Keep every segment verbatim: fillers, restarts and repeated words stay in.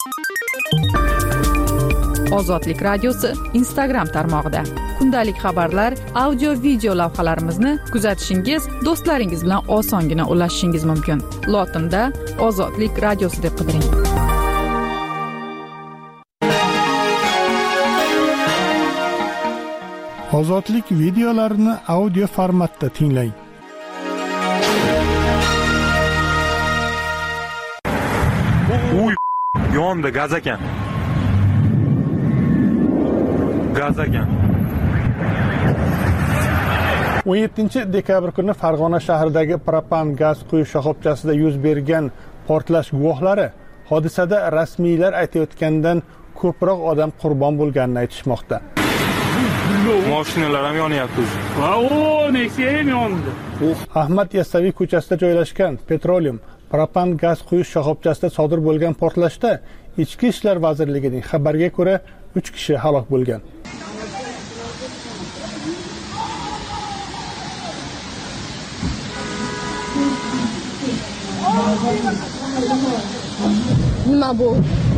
Ozodlik radiosi Instagram tarmog'ida kundalik xabarlar, audio video lavhalarimizni kuzatishingiz, do'stlaringiz bilan osongina ulashishingiz mumkin. Lotinda Ozodlik radiosi deb qidiring. Ozodlik videolarini audio formatda tinglang. Uy, yonda gaz ekan. Gaz ekan. o'n yettinchi dekabr kuni Farg'ona shahridagi propan gaz quyish shoxobchasida yuz bergan portlash guvohlari hodisada rasmiylar aytayotgandan ko'proq odam qurbon bo'lganini aytishmoqda. Mashinalar ham yonyapti. Va o, Nexia ham yondi. Ahmad Yassaviy ko'chasida joylashgan Petroleum propan gaz quyish shoxobchasida sodir bo'lgan portlashda Ichki ishlar vazirligining xabariga ko'ra uch kishi halok bo'lgan. Nima bu?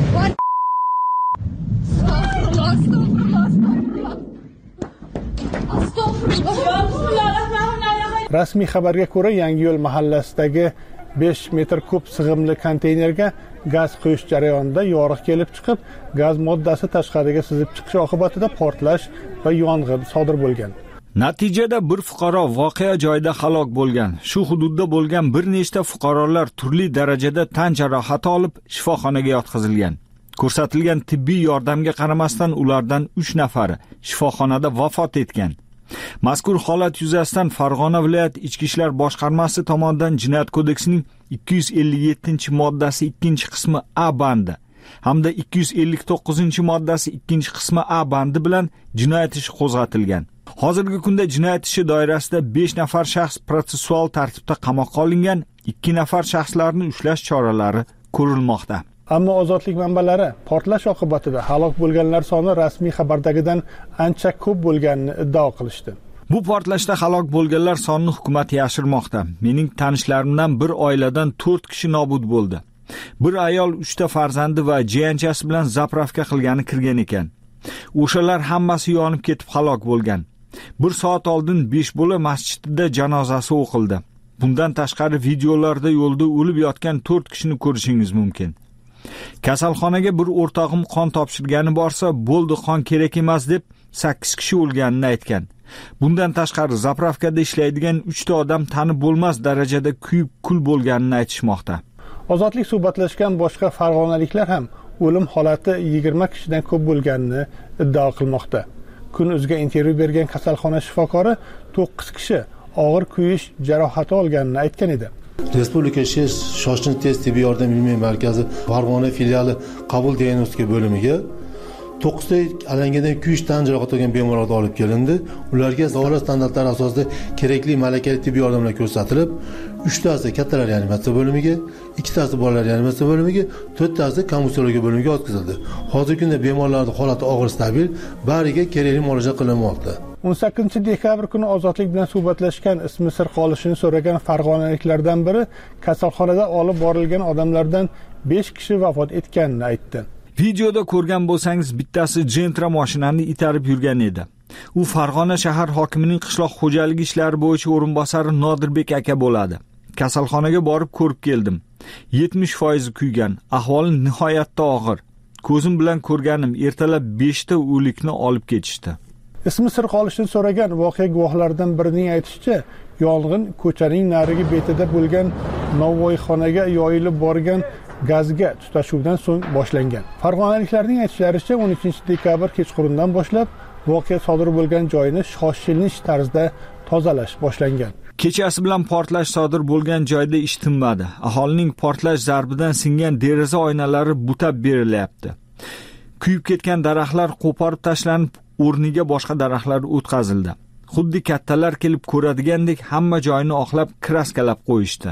Rasmiy xabarga ko'ra, Yangiyo'l mahallasidagi besh metr kub sig'imli konteynerga gaz quyish jarayonida yoriq kelib chiqib, gaz moddasi tashqariga sizib chiqishi oqibatida portlash va yong'in sodir bo'lgan. Natijada bir fuqaro voqea joyida halok bo'lgan. Shu hududda bo'lgan bir nechta fuqarolar turli darajada tan jarohati olib shifoxonaga yotqizilgan. Ko'rsatilgan tibbiy yordamga qaramasdan ulardan uch nafari shifoxonada vafot etgan. Mazkur holat yuzasidan Farg'ona viloyat Ichki ishlar boshqarmasi tomonidan Jinoyat kodeksining ikki yuz ellik yettinchi moddasi ikkinchi qismi A bandi hamda ikki yuz ellik to'qqizinchi moddasi ikkinchi qismi A bandi bilan jinoyat ishi qo'zg'atilgan. Hozirgi kunda jinoyat ishi doirasida besh nafar shaxs protsessual tartibda qamoqqa olingan, ikki nafar shaxslarni ushlash choralari ko'rilmoqda. Ammo ozodlik manbalari portlash oqibatida halok bo'lganlar soni rasmiy xabardagidan ancha ko'p bo'lganini iddao qilishdi. Bu portlashda halok bo'lganlar sonini hukumat yashirmoqda. Mening tanishlarimdan bir oiladan to'rt kishi nobud bo'ldi. Bir ayol uchta farzandi va jiyanchasi bilan zapravka qilgani kirgan ekan. O'shalar hammasi yonib ketib halok bo'lgan. Bir soat oldin besh bola masjidida janozasi o'qildi. Bundan tashqari videolarda yo'lda o'lib yotgan to'rt kishini ko'rishingiz mumkin. Kasalxonaga bir o'rtog'im qon topshirgani borsa, bo'ldi qon kerak emas deb sakkiz kishi o'lganini aytgan. Bundan tashqari zapravkada ishlaydigan uchta odam tanib bo'lmas darajada kuyib kul bo'lganini aytishmoqda. Ozodlik suhbatlashgan boshqa farg'onaliklar ham o'lim holati yigirma kishidan ko'p bo'lganini iddao qilmoqda. Kun.uzga intervyu bergan kasalxona shifokori to'qqiz kishi og'ir kuyish jarohati olganini aytgan edi. Respublika shoshilinch tez tibbiy yordam ilmiy markazi Farg'ona filiali qabul diagnostika bo'limiga to'qqizta alangadan kuyish tan jarohati olgan bemorlarni olib kelindi. Ularga davlat standartlari asosida kerakli malakali tibbiy yordamlar ko'rsatilib, uchtasi kattalar reanimatsiya bo'limiga, ikkitasi bolalar reanimatsiya bo'limiga, to'rttasi konvulsiyologiya bo'limiga o'tkazildi. Hozirgi kunda bemorlarning holati og'ir stabil, bariga kerakli muolaja qilinmoqda. o'n sakkizinchi dekabr kuni Ozodlik bilan suhbatlashgan, ismi sir qolishini so'ragan farg'onaliklardan biri kasalxonada olib borilgan odamlardan besh kishi vafot etganini aytdi. Videoda ko'rgan bo'lsangiz, bittasi Gentra mashinani itarib yurgan edi. U Farg'ona shahar hokimining qishloq xo'jaligi ishlari bo'yicha o'rinbosari Nodirbek aka bo'ladi. Kasalxonaga borib ko'rib keldim. yetmish foiz kuygan, ahvoli nihoyatda og'ir. Ko'zim bilan ko'rganim, ertalab beshta o'likni olib ketishdi. Ismi sir qolishini so'ragan voqea guvohlaridan birining aytishicha, yong'in ko'chaning narigi betida bo'lgan novvoyxonaga yoyilib borgan gazga tutashuvdan so'ng boshlangan. Farg'onaliklarning aytishlaricha, o'n uchinchi dekabr kechqurundan boshlab voqea sodir bo'lgan joyni shoshilinch tarzda tozalash boshlangan. Kechasi bilan portlash sodir bo'lgan joyda ish tinmadi. Aholining portlash zarbidan singan deraza oynalari butab berilyapti. Kuyib ketgan daraxtlar qo'porib tashlanib, o'rniga boshqa daraxtlar o'tkazildi. Xuddi kattalar kelib ko'radigandek hamma joyni oqlab kraskalab qo'yishdi.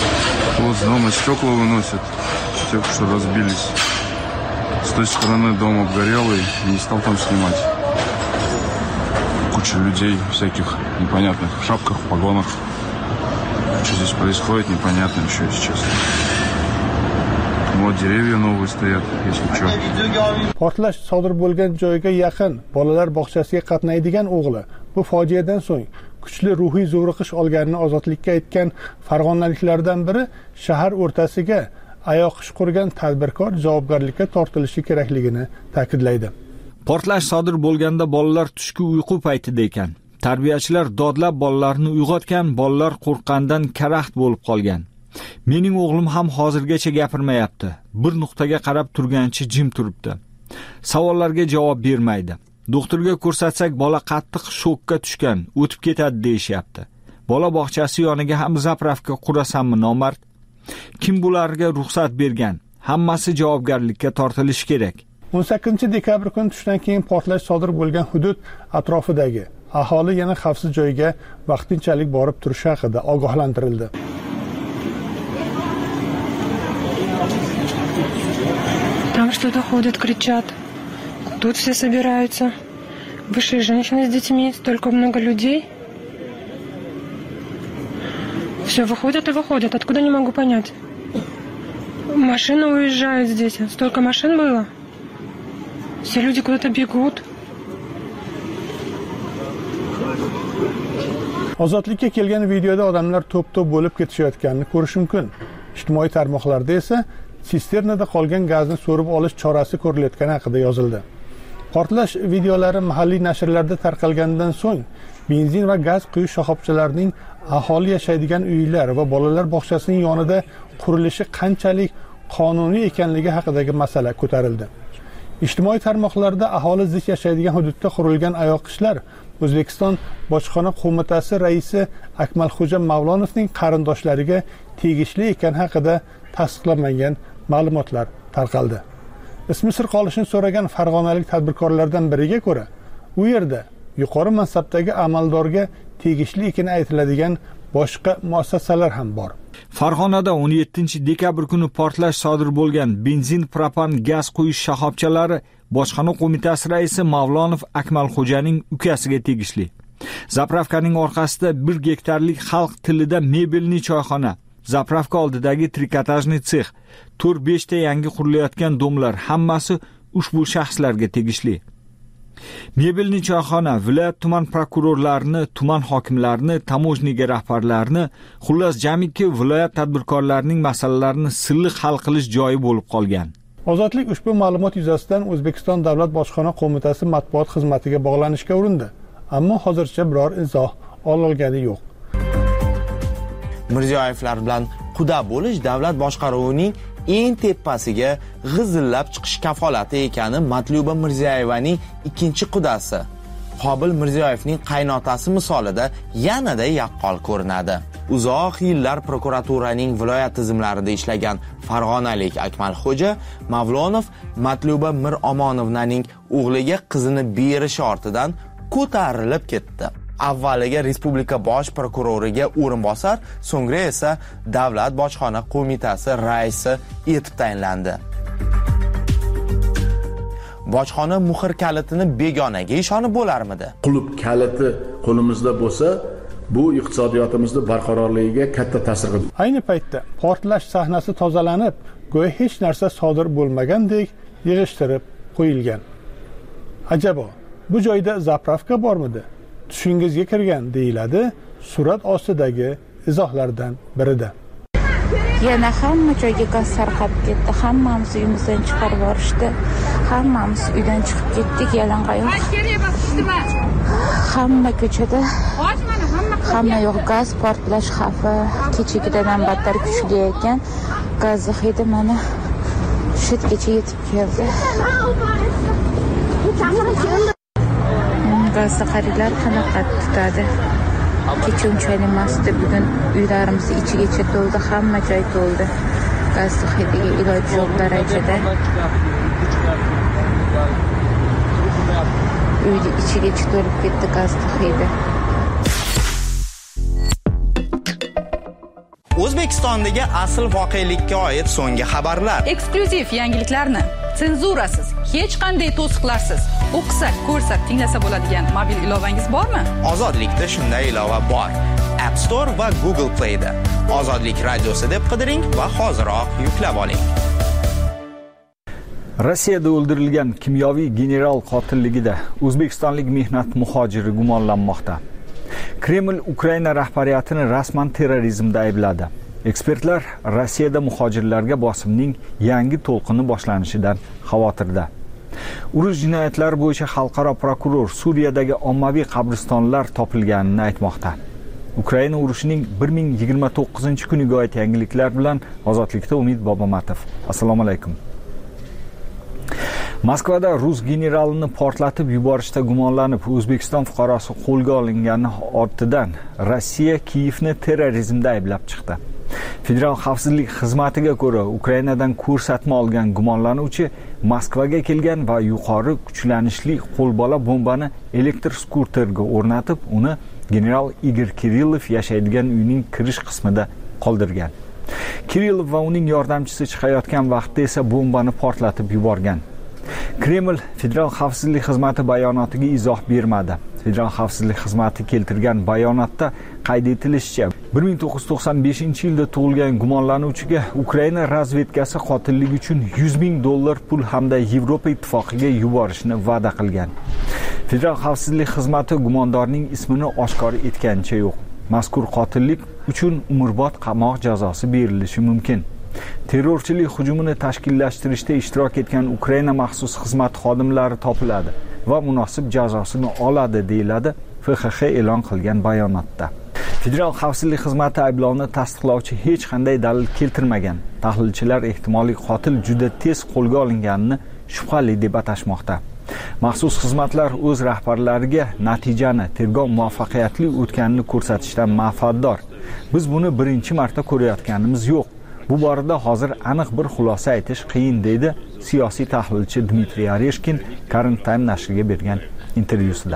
Вот дома стекла выносят, те, что разбились. С той стороны дом обгорелый, не стал там снимать. Куча людей всяких непонятных в шапках, в погонах. Что здесь происходит, непонятно еще, если честно. Вот деревья новые стоят, если что. Portlash sodir bo'lgan joyga yaqin bolalar bog'chasiga qatnaydigan o'g'li bu fojiadan so'ng kuchli ruhiy zo'riqish olganini ozodlikka aytgan farg'onaliklardan biri shahar o'rtasiga ayoq ish qurgan tadbirkor javobgarlikka tortilishi kerakligini ta'kidlaydi. Portlash sodir bo'lganda bolalar tushki uyqu paytida ekan. Tarbiyachilar dodlab bolalarni uyg'otgan, bolalar qo'rqqandan karaxt bo'lib qolgan. Mening o'g'lim ham hozirgacha gapirmayapti. Bir nuqtaga qarab turgancha jim turibdi. Savollarga javob bermaydi. Doktorga ko'rsatsak bola qattiq shokka tushgan, o'tib ketadi deyishyapti. Bola bog'chasi yoniga ham zapravka qurasanmi nomard? Kim bularga ruxsat bergan? Hammasi javobgarlikka tortilishi kerak. o'n sakkizinchi dekabr kuni tushdan keyin portlash sodir bo'lgan hudud atrofidagi aholi yana xavfsiz joyga vaqtinchalik borib turishi haqida ogohlantirildi. Там что-то ходят, кричат. Тут все собираются. Вышли женщины с детьми, столько много людей. Все выходят и выходят. Откуда, не могу понять. Машины уезжают здесь. Столько машин было. Все люди куда-то бегут. Ozodlikka kelgan videoda odamlar to'p-to'p bo'lib ketishayotganini ko'rish mumkin. Ijtimoiy tarmoqlarda esa sisternada qolgan gazni so'rib olish chorasi ko'rilayotgani haqida yozildi. Portlash videolari mahalliy nashrlarda tarqalgandan so'ng benzin va gaz quyish shoxobchalarining aholi yashaydigan uylar va bolalar bog'chasining yonida qurilishi qanchalik qonuniy ekanligi haqidagi masala ko'tarildi. Ijtimoiy tarmoqlarda aholi zich yashaydigan hududda qurilgan ayoqishlar O'zbekiston Bojxona qo'mitasi raisi Akmalxo'ja Mavlonovning qarindoshlariga tegishli ekani haqida tasdiqlanmagan ma'lumotlar tarqaldi. Ismi sir qolishini so'ragan farg'onalik tadbirkorlardan biriga ko'ra, u yerda yuqori mansabdagi amaldorga tegishli ekani aytiladigan boshqa muassasalar ham bor. Farg'onada o'n yettinchi dekabr kuni portlash sodir bo'lgan benzin, propan, gaz quyish shoxobchalari Bojxona qo'mitasi raisi Mavlonov Akmalxo'janing ukasiga tegishli. Zapravkaning orqasida bir gektarlik xalq tilida mebelni choyxona, zapravka oldidagi trikotajniy sex, to'rt besh ta yangi qurilayotgan domlar hammasi ushbu shaxslarga tegishli. Mebelni choyxona viloyat tuman prokurorlarini, tuman hokimlarini, tamojniga rahbarlarini, xullas jamiki viloyat tadbirkorlarining masalalarini silliq hal qilish joyi bo'lib qolgan. Ozodlik ushbu ma'lumot yuzasidan O'zbekiston Davlat Bojxona qo'mitasi matbuot xizmatiga bog'lanishga urindi, ammo hozircha biror izoh ololgani yo'q. Mirziyoyevlar bilan quda bo'lish davlat boshqaruvining eng tepasiga g'izillab chiqish kafolati ekani Matluba Mirziyoyevaning ikkinchi qudasi Qobil Mirziyoyevning qaynotasi misolida yanada yaqqol ko'rinadi. Uzoq yillar prokuraturaning viloyat tizimlarida ishlagan farg'onalik Akmalxo'ja Mavlonov Matluba Mir Omonovnaning o'g'liga qizini berishi ortidan ko'tarilib ketdi. Avvaliga respublika bosh prokuroriga o'rinbosar, so'ngra esa davlat bojxona qo'mitasi raisi etib tayinlandi. Bojxona muhr kalitini begonaga ishonib bo'larmidi? Qulub kaliti qo'limizda bo'lsa, bu iqtisodiyotimizni barqarorligiga katta ta'sir qiladi. Ayni paytda portlash sahnasi tozalanib, go'yo hech narsa sodir bo'lmagandek yig'ishtirib qo'yilgan. Ajabo, bu joyda zapravka bormidi? Tushingizga kirgan deyiladi surat ostidagi izohlardan birida. Yana hamma joyga gaz tarqab ketdi. Hammamiz uyimizdan chiqarib yuborishdi. Hammamiz uydan chiqib ketdik yalangoyoq. Hamma ko'chada hamma yoq gaz, portlash xavfi kechagidan battar kuchli ekan. Gaz hidi mana shu yergacha yetib keldi. Gazda xaridlar qanaqa tutadi? Kecha unchalik emas, bugun uylarimiz ichigacha to'ldi, hamma joy to'ldi. Gaz hidiga iloji yo'q darajada. Uyni ichigacha to'lib ketdi gaz hidi. O'zbekistondagi asl voqelikka oid so'nggi xabarlar. Eksklyuziv yangiliklarni senzurasiz, hech qanday to'siqlarsiz o'qisak, ko'rsak, tinglasa bo'ladigan mobil ilovangiz bormi? Ozodlikda shunday ilova bor. App Store va Google Play'da. Ozodlik radiosi deb qidiring va hoziroq yuklab oling. Rossiyada o'ldirilgan kimyoviy general qotilligida o'zbekistonlik mehnat muhojiri gumonlanmoqda. Kreml Ukraina rahbariyatini rasman terrorizmda aybladi. Ekspertlar Rossiyada muhojirlarga bosimning yangi to'lqini boshlanishidan xavotirda. Urush jinoyatlari bo'yicha xalqaro prokuror Suriyadagi ommaviy qabristonlar topilganini aytmoqda. Ukraina urushining bir ming yigirma to'qqizinchi kuniga oid yangiliklar bilan Ozodlikda Umid Bobomatov. Assalomu alaykum. Moskvada rus generalini portlatib yuborishda gumonlanib O'zbekiston fuqarosi qo'lga olingani ortidan Rossiya Kiyevni terrorizmda ayblab chiqdi. Federal xavfsizlik xizmatiga ko'ra, Ukrainadan ko'rsatma olgan gumonlanuvchi Moskvaga kelgan va yuqori kuchlanishli qo'lbola bombani elektr skuterga o'rnatib, uni general Igor Kirillov yashaydigan uyning kirish qismida qoldirgan. Kirillov va uning yordamchisi chiqayotgan vaqtda esa bombani portlatib yuborgan. Kreml Federal xavfsizlik xizmati bayonotiga izoh bermadi. Federal xavfsizlik xizmati keltirgan bayonotda qayd etilishicha, bir ming to'qqiz yuz to'qson beshinchi yilda tug'ilgan gumonlanuvchiga Ukraina razvedkasi qotillik uchun yuz ming dollar pul hamda Yevropa ittifoqiga yuborishni va'da qilgan. Federal xavfsizlik xizmati gumondorning ismini oshkor etganicha yo'q. Mazkur qotillik uchun umrbod qamoq jazosi berilishi mumkin. Terrorchilik hujumini tashkillashtirishda ishtirok etgan Ukraina maxsus xizmat xodimlari topiladi va munosib jazosini oladi, deyiladi F X X e'lon qilgan bayonotda. Federal xavfsizlik xizmati ayblovni tasdiqlovchi hech qanday dalil keltirmagan. Tahlilchilar ehtimoliy qotil juda tez qo'lga olinganini shubhali deb atashmoqda. Maxsus xizmatlar o'z rahbarlariga natijani tergov muvaffaqiyatli o'tganini ko'rsatishdan manfaatdor. Biz buni birinchi marta ko'rayotganimiz yo'q. Bu borada hozir aniq bir xulosa aytish qiyin, deydi siyosiy tahlilchi Dmitriy Oreshkin Current Time nashriga bergan intervyusida.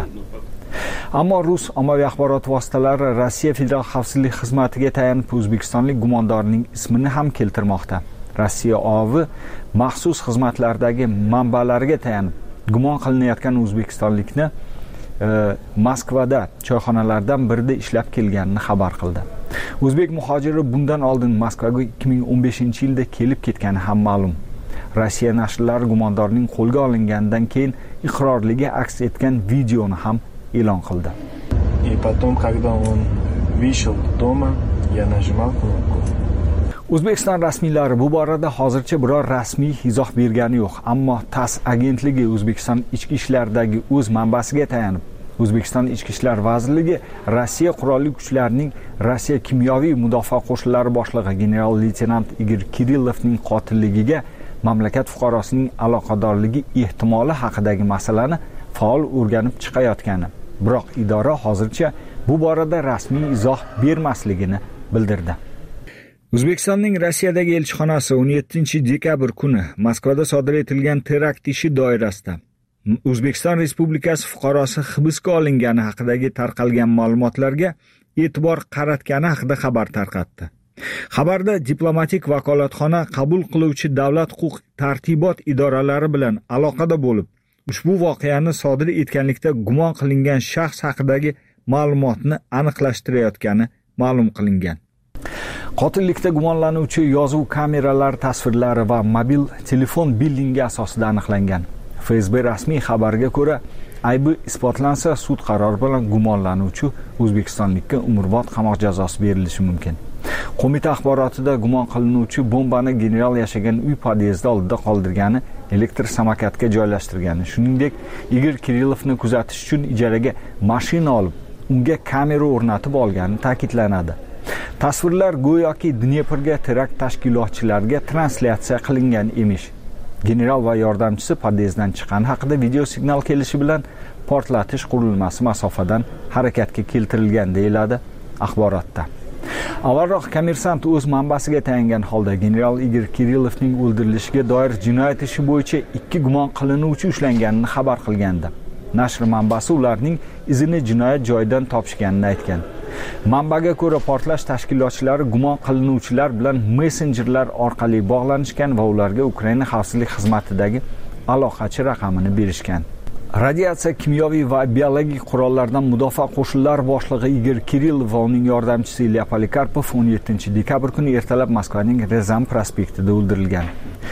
Ammo rus ommaviy axborot vositalari Rossiya Federal xavfsizlik xizmatiga tayanib o'zbekistonlik gumondorning ismini ham keltirmoqda. Rossiya ovi maxsus xizmatlardagi manbalariga tayanib gumon qilinayotgan o'zbekistonlikni e, Moskvada choyxonalardan birida ishlab kelganini xabar qildi. O'zbek muhojiri bundan oldin Moskvaga ikki ming o'n beshinchi yilda kelib ketgani ham ma'lum. Rossiya nashrlari gumondorning qo'lga olinganidan keyin iqrorligi aks etgan videoni ham e'lon qildi. И потом, когда он вышел дома, я нажимал кнопку. O'zbekiston rasmiylari bu borada hozircha biror rasmiy izoh bergani yo'q, ammo TASS agentligi O'zbekiston ichki ishlaridagi o'z manbasiga tayanib O'zbekiston Ichki ishlar vazirligi Rossiya qurolli kuchlarining Rossiya kimyoviy mudofaa qo'shinlari boshlig'i general-leytenant Igor Kirillovning qotilligiga mamlakat fuqarosining aloqadorligi ehtimoli haqidagi masalani faol o'rganib chiqayotgani, biroq idora hozircha bu borada rasmiy izoh bermasligini bildirdi. O'zbekistonning Rossiyadagi elchixonasi o'n yettinchi dekabr kuni Moskvada sodir etilgan terakt ishi doirasida O'zbekiston Respublikasi fuqarosi hibsga olingani haqidagi tarqalgan ma'lumotlarga e'tibor qaratgani haqida xabar tarqatdi. Xabarda diplomatik vakolatxona qabul qiluvchi davlat huquq tartibot idoralari bilan aloqada bo'lib, ushbu voqeani sodir etganlikda gumon qilingan shaxs haqidagi ma'lumotni aniqlashtirayotgani ma'lum qilingan. Qotillikda gumonlanuvchi yozuv kameralari tasvirlari va mobil telefon billingi asosida aniqlangan. F S B rasmiy xabariga ko'ra, aybi isbotlansa sud qarori bilan gumonlanuvchi o'zbekistonlikka umrbod qamoq jazosi berilishi mumkin. Qo'mita axborotida gumon qilinuvchi bombani general yashagan uy podyezdi oldida qoldirgani, elektr samokatga joylashtirgani, shuningdek Igor Kirillovni kuzatish uchun ijaraga mashina olib, unga kamera o'rnatib olgani ta'kidlanadi. Tasvirlar go'yoki Dneprga terakt tashkilotchilariga translyatsiya qilingan emish. General va yordamchisi podyezddan chiqqani haqida video signal kelishi bilan portlatish qurilmasi masofadan harakatga keltirilgan, deyiladi axborotda. Avvalroq Kommersant o'z manbasiga tayangan holda general Igor Kirillovning o'ldirilishiga doir jinoyat ishi bo'yicha ikki gumon qilinuvchi ushlanganini xabar qilgandi. Nashr manbasi ularning izini jinoyat joyidan topishganini aytgan. Manbaga ko'ra, portlash tashkilotchilari gumon qilinuvchilar bilan messenjerlar orqali bog'lanishgan va ularga Ukraina xavfsizlik xizmatidagi aloqachi raqamini berishgan. Radiatsiya, kimyoviy va biologik qurollardan mudofaa qo'shinlari boshlig'i Igor Kirillov va uning yordamchisi Ilya Polikarpov o'n yettinchi dekabr kuni ertalab Moskvaning Rezan prospektida o'ldirilgan.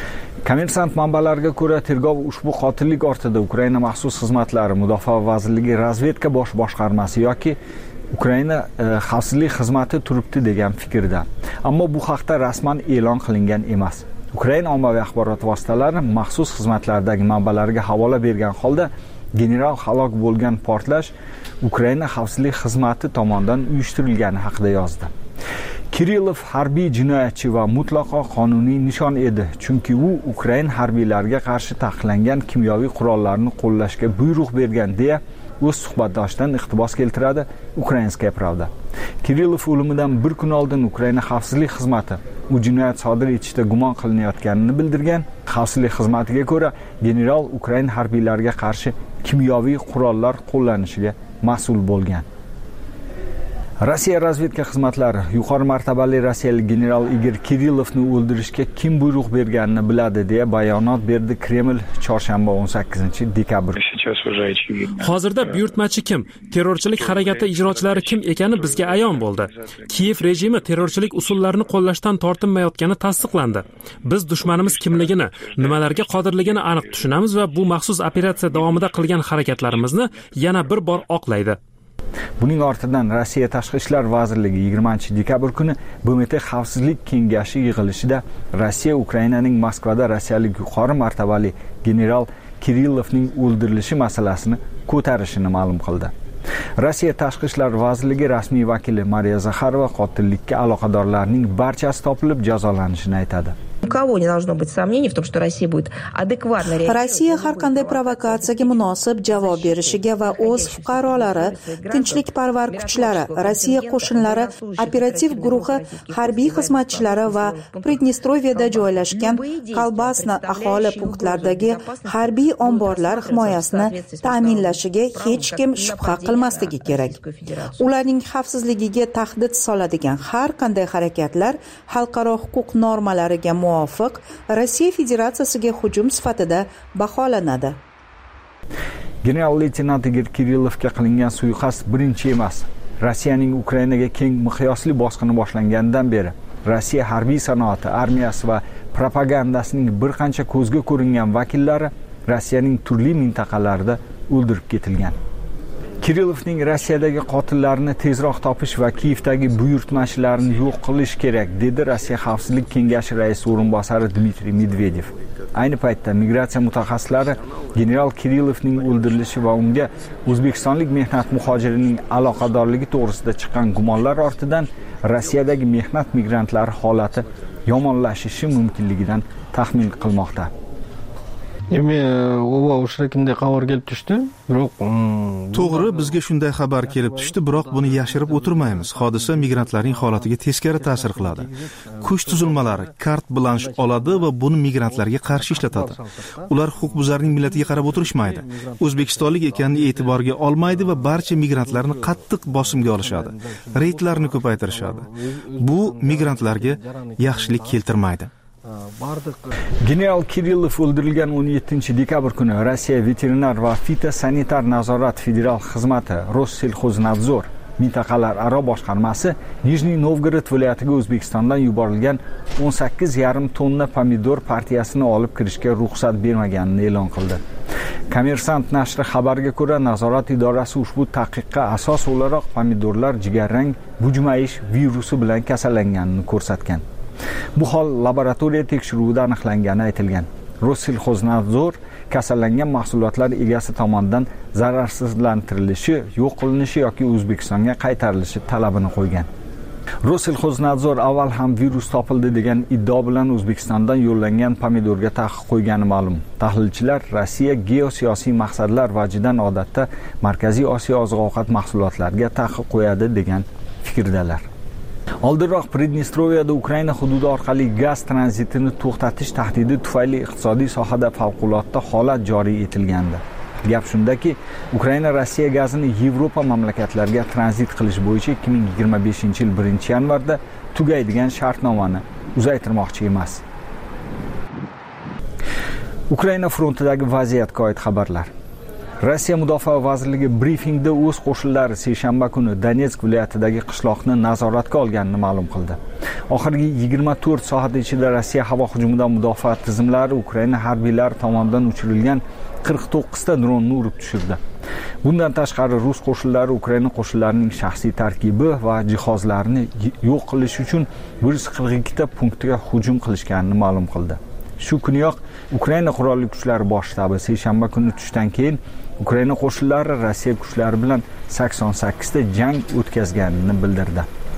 Kommersant manbalariga ko'ra, tergov ushbu qotillik ortida Ukraina maxsus xizmatlari, Mudofaa vazirligi razvedka bosh boshqarmasi yoki Ukraina e, xavfsizlik xizmati turibdi degan fikrda. Ammo bu haqda rasman e'lon qilingan emas. Ukraina ommaviy axborot vositalari maxsus xizmatlardagi manbalariga havola bergan holda general halok bo'lgan portlash Ukraina xavfsizlik xizmati tomonidan uyushtirilgani haqida yozdi. Kirillov harbiy jinoyatchi va mutlaqo qonuniy nishon edi, chunki u Ukraina harbiylariga qarshi taqiqlangan kimyoviy qurollarni qo'llashga buyruq bergan deya o'z suhbatdoshidan iqtibos keltiradi Ukrainskaya Pravda. Kirillov o'limidan bir kun oldin Ukraina xavfsizlik xizmati u jinoyat sodir etishda gumon qilinayotganini bildirgan. Xavfsizlik xizmatiga ko'ra, general Ukraina harbiylariga qarshi kimyoviy qurollar qo'llanishiga mas'ul bo'lgan. Rossiya razvedka xizmatlari yuqori martabali rossiyalik general Igor Kirillovni o'ldirishga kim buyruq berganini biladi deya bayonot berdi Kreml chorshanba o'n sakkizinchi dekabr. Hozirda buyurtmachi kim, terrorchilik harakati ijrochilari kim ekani bizga ayon bo'ldi. Kiyev rejimi terrorchilik usullarini qo'llashdan tortinmayotgani tasdiqlandi. Biz dushmanimiz kimligini, nimalarga qodirligini aniq tushunamiz va bu maxsus operatsiya davomida qilgan harakatlarimizni yana bir bor oqlaydi. Buning ortidan Rossiya Tashqi ishlar vazirligi yigirmanchi dekabr kuni B M T Xavfsizlik kengashi yig'ilishida Rossiya Ukrainaning Moskvada rossiyalik yuqori martabali general Kirillovning o'ldirilishi masalasini ko'tarishini ma'lum qildi. Rossiya Tashqi ishlar vazirligi rasmiy vakili Mariya Zakharova qotillikka aloqadorlarning barchasi topilib jazolanishini aytadi. У кого не должно быть сомнений в том, что Россия будет адекватно реагировать. Rossiya har qanday provokatsiyaga munosib javob berishiga va o'z fuqarolari, tinchlikparvar kuchlari, Rossiya qo'shinlari, operativ guruhi harbiy xizmatchilari va Pridnestroviyada joylashgan Kolbasna aholi punktlaridagi harbiy omborlar himoyasini ta'minlashiga hech kim shubha qilmasligi kerak. Ularning xavfsizligiga tahdid soladigan har qanday harakatlar xalqaro huquq normalariga muvofiq Rossiya Federatsiyasiga hujum sifatida baholanadi. General-leytenant Igor Kirillovga qilingan suiqasd birinchi emas. Rossiyaning Ukrainaga keng miqyosli bosqini boshlangandan beri Rossiya harbiy sanoati, armiyasi va propagandasining bir qancha ko'zga ko'ringan vakillari Rossiyaning turli mintaqalarida o'ldirib ketilgan. Kirillovning Rossiyadagi qotillarini tezroq topish va Kiyevdagi buyurtmachilarni yo'q qilish kerak, dedi Rossiya Xavfsizlik kengashi raisi o'rinbosari Dmitriy Medvedev. Ayni paytda migratsiya mutaxassislari general Kirillovning o'ldirilishi va unga o'zbekistonlik mehnat muhojirining aloqadorligi to'g'risida chiqqan gumonlar ortidan Rossiyadagi mehnat migrantlari holati yomonlashishi mumkinligidan taxmin qilmoqda. Endi o'va o'shra kimday xabar kelib tushdi? Biroq to'g'ri, bizga shunday xabar kelib tushdi, biroq buni yashirib o'tirmaymiz. Hodisa migrantlarning holatiga teskari ta'sir qiladi. Kuch tuzilmalari kart blansh oladi va buni migrantlarga qarshi ishlatadi. Ular huquqbuzarning millatiga qarab o'tirishmaydi. O'zbekistonlik ekanini e'tiborga olmaydi va barcha migrantlarni qattiq bosimga olishadi. Reydlarni ko'paytirishadi. Bu migrantlarga yaxshilik keltirmaydi. General Kirillov o'ldirilgan o'n yettinchi dekabr kuni Rossiya veterinar va fitosanitar nazorat federal xizmati Rossельхознадзор mintaqalar aro boshqarmasi Nijniy Novgorod viloyatiga O'zbekistondan yuborilgan o'n sakkiz yarim tonna pomidor partiyasini olib kirishga ruxsat bermaganini e'lon qildi. Kommersant nashri xabariga ko'ra, nazorat idorasi ushbu taqiqqa asos o'laroq pomidorlar jigarrang bujmayish virusi bilan kasallanganini ko'rsatgan. Bu hol laboratoriya tekshiruvida aniqlangani aytilgan. Rossельхознадзор kasallangan mahsulotlar egasi tomonidan zararsizlantirilishi, yo'q qilinishi yoki O'zbekistonga qaytarilishi talabini qo'ygan. Rossельхознадзор avval ham virus topildi degan iddao bilan O'zbekistondan yo'llangan pomidorga taqiq qo'ygani ma'lum. Tahlilchilar Rossiya geosiyosiy maqsadlar vajidan odatda Markaziy Osiyo oziq-ovqat mahsulotlariga taqiq qo'yadi degan fikrdalar. Oldinroq Pridnestroviyada Ukraina hududi orqali gaz tranzitini to'xtatish tahdidi tufayli iqtisodiy sohada favqulodda holat joriy etilgandi. Gap shundaki, Ukraina Rossiya gazini Yevropa mamlakatlariga tranzit qilish bo'yicha ikki ming yigirma beshinchi yil birinchi yanvarda tugaydigan shartnomani uzaytirmoqchi emas. Ukraina frontidagi vaziyatga oid xabarlar. Rossiya Mudofaa vazirligi brifingda o'z qo'shinlari seshanba kuni Donetsk viloyatidagi qishloqni nazoratga olganini ma'lum qildi. Oxirgi yigirma to'rt soat ichida Rossiya havo hujumidan mudofaa tizimlari Ukraina harbiylari tomonidan uchirilgan qirq to'qqiz ta dronni urib tushirdi. Bundan tashqari rus qo'shinlari Ukraina qo'shinlarining shaxsiy tarkibi va jihozlarini yo'q qilish uchun bir yuz qirq ikki ta punktga hujum qilishganini ma'lum qildi. Shu kuniyoq Ukraina qurolli kuchlari bosh shtabi seshanba kuni tushdan keyin Ukraina qo'shinlari Rossiya kuchlari bilan sakson sakkiz ta jang o'tkazganini bildirdi.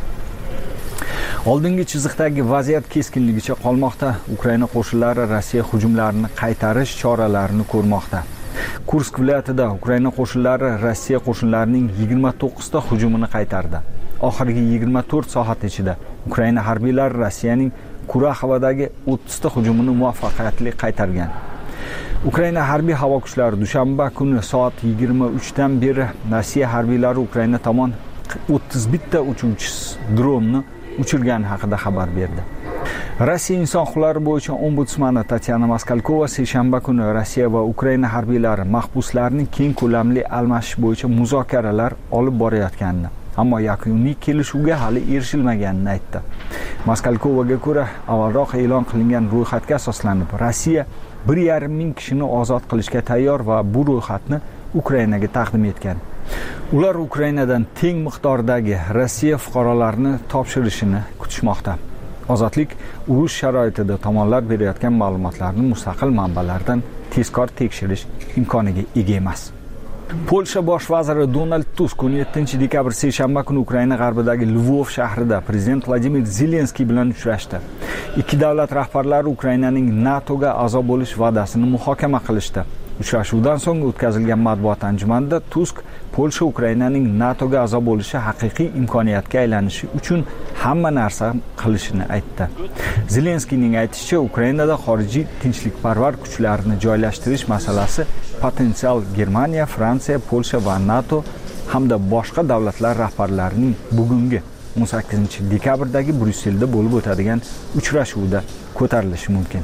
Oldingi chiziqdagi vaziyat keskinligicha qolmoqda. Ukraina qo'shinlari Rossiya hujumlarini qaytarish choralarini ko'rmoqda. Kursk viloyatida Ukraina qo'shinlari Rossiya qo'shinlarining yigirma to'qqiz ta hujumini qaytardi. Oxirgi yigirma to'rt soat ichida Ukraina harbiylari Rossiyaning Kuraxovadagi o'ttiz ta hujumini muvaffaqiyatli qaytargan. Ukraina harbiy havo kuchlari dushanba kuni soat yigirma uch dan beri Rossiya harbiylari Ukraina tomon o'ttiz bir ta uchuvchi dronni uchirgani haqida xabar berdi. Rossiya inson huquqlari bo'yicha ombudsmani Tatyana Maskalkova seshanba kuni Rossiya va Ukraina harbiylari mahbuslarning keng ko'lamli almashish bo'yicha muzokaralar olib borayotganini, ammo yakuniy kelishuvga hali erishilmaganini aytdi. Maskalkovaga ko'ra, avvalroq e'lon qilingan ro'yxatga asoslanib, Rossiya bir yarim ming kishini ozod qilishga tayyor va bu ro'yxatni Ukrainaga taqdim etgan. Ular Ukrainadan teng miqdordagi Rossiya fuqarolarini topshirishini kutishmoqda. Ozodlik urush sharoitida tomonlar berayotgan ma'lumotlarni mustaqil manbalardan tezkor tekshirish imkoniga ega emas. Polsha bosh vaziri Donald Tusk o'n yettinchi dekabr seshanba kuni Ukraina g'arbidagi Lvov shahrida prezident Vladimir Zelenskiy bilan uchrashdi. Ikki davlat rahbarlari Ukrainaning NATOga a'zo bo'lish va'dasini muhokama qilishdi. Uchrashuvdan so'ng o'tkazilgan matbuot anjumanida Tusk Polsha Ukrainaning NATOga a'zo bo'lishi haqiqiy imkoniyatga aylanishi uchun hamma narsa qilishini aytdi. Zelenskiyning aytishicha, Ukrainada xorijiy tinchlikparvar kuchlarni joylashtirish masalasi potensial Germaniya, Fransiya, Polsha va NATO hamda boshqa davlatlar rahbarlarining bugungi o'n sakkizinchi dekabrdagi Bryusselda bo'lib o'tadigan uchrashuvda ko'tarilishi mumkin.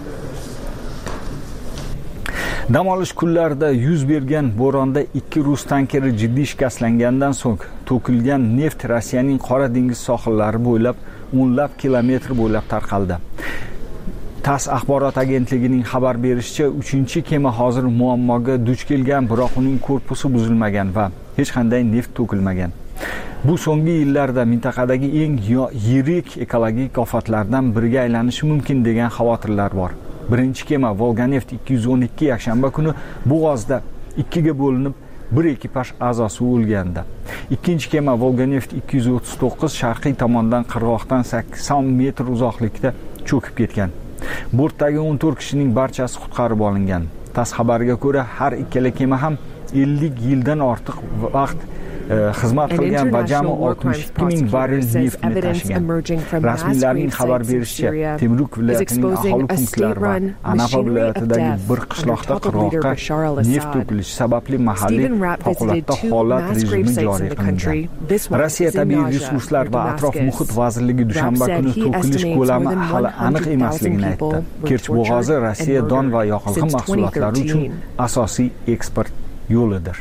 Dam olish kunlarida yuz bergan bo'ronda ikki rus tankeri jiddiy shikastlangandan so'ng to'kilgan neft Rossiyaning Qora dengiz sohillari bo'ylab o'nlab kilometr bo'ylab tarqaldi. TASS axborot agentligining xabar berishicha, uchinchi kema hozir muammoga duch kelgan, biroq uning korpusi buzilmagan va hech qanday neft to'kilmagan. Bu so'nggi yillarda mintaqadagi eng yirik ekologik ofatlardan biriga aylanishi mumkin degan xavotirlar bor. Birinchi kema Volganeft ikki yuz o'n ikki yakshanba kuni bo'g'ozda ikkiga bo'linib, bir ekipaj a'zosi o'lgandi. Ikkinchi kema Volganeft ikki yuz o'ttiz to'qqiz sharqiy tomondan qirg'oqdan sakson metr uzoqlikda cho'kib ketgan. Bortdagi o'n to'rt kishining barchasi qutqarib olingan. TASS xabariga ko'ra, har ikkala kema ham ellik yildan ortiq vaqt xizmat qilgan va jami oltmish ikki ming barrel neftni tashigan. Rasmiylarning xabar berishicha, Temuruk viloyatining aholi punktlari va Anapa viloyatidagi bir qishloqda qirg'oqqa neft to'kilishi sababli mahalliy favqulodda holat rejimi joriy qilingan. Rossiya tabiiy resurslar va atrof muhit vazirligi dushanba kuni to'kilish ko'lami hali aniq emasligini aytdi. Kerch bo'g'ozi Rossiya don va yoqilg'i mahsulotlari uchun asosiy eksport yo'lidir.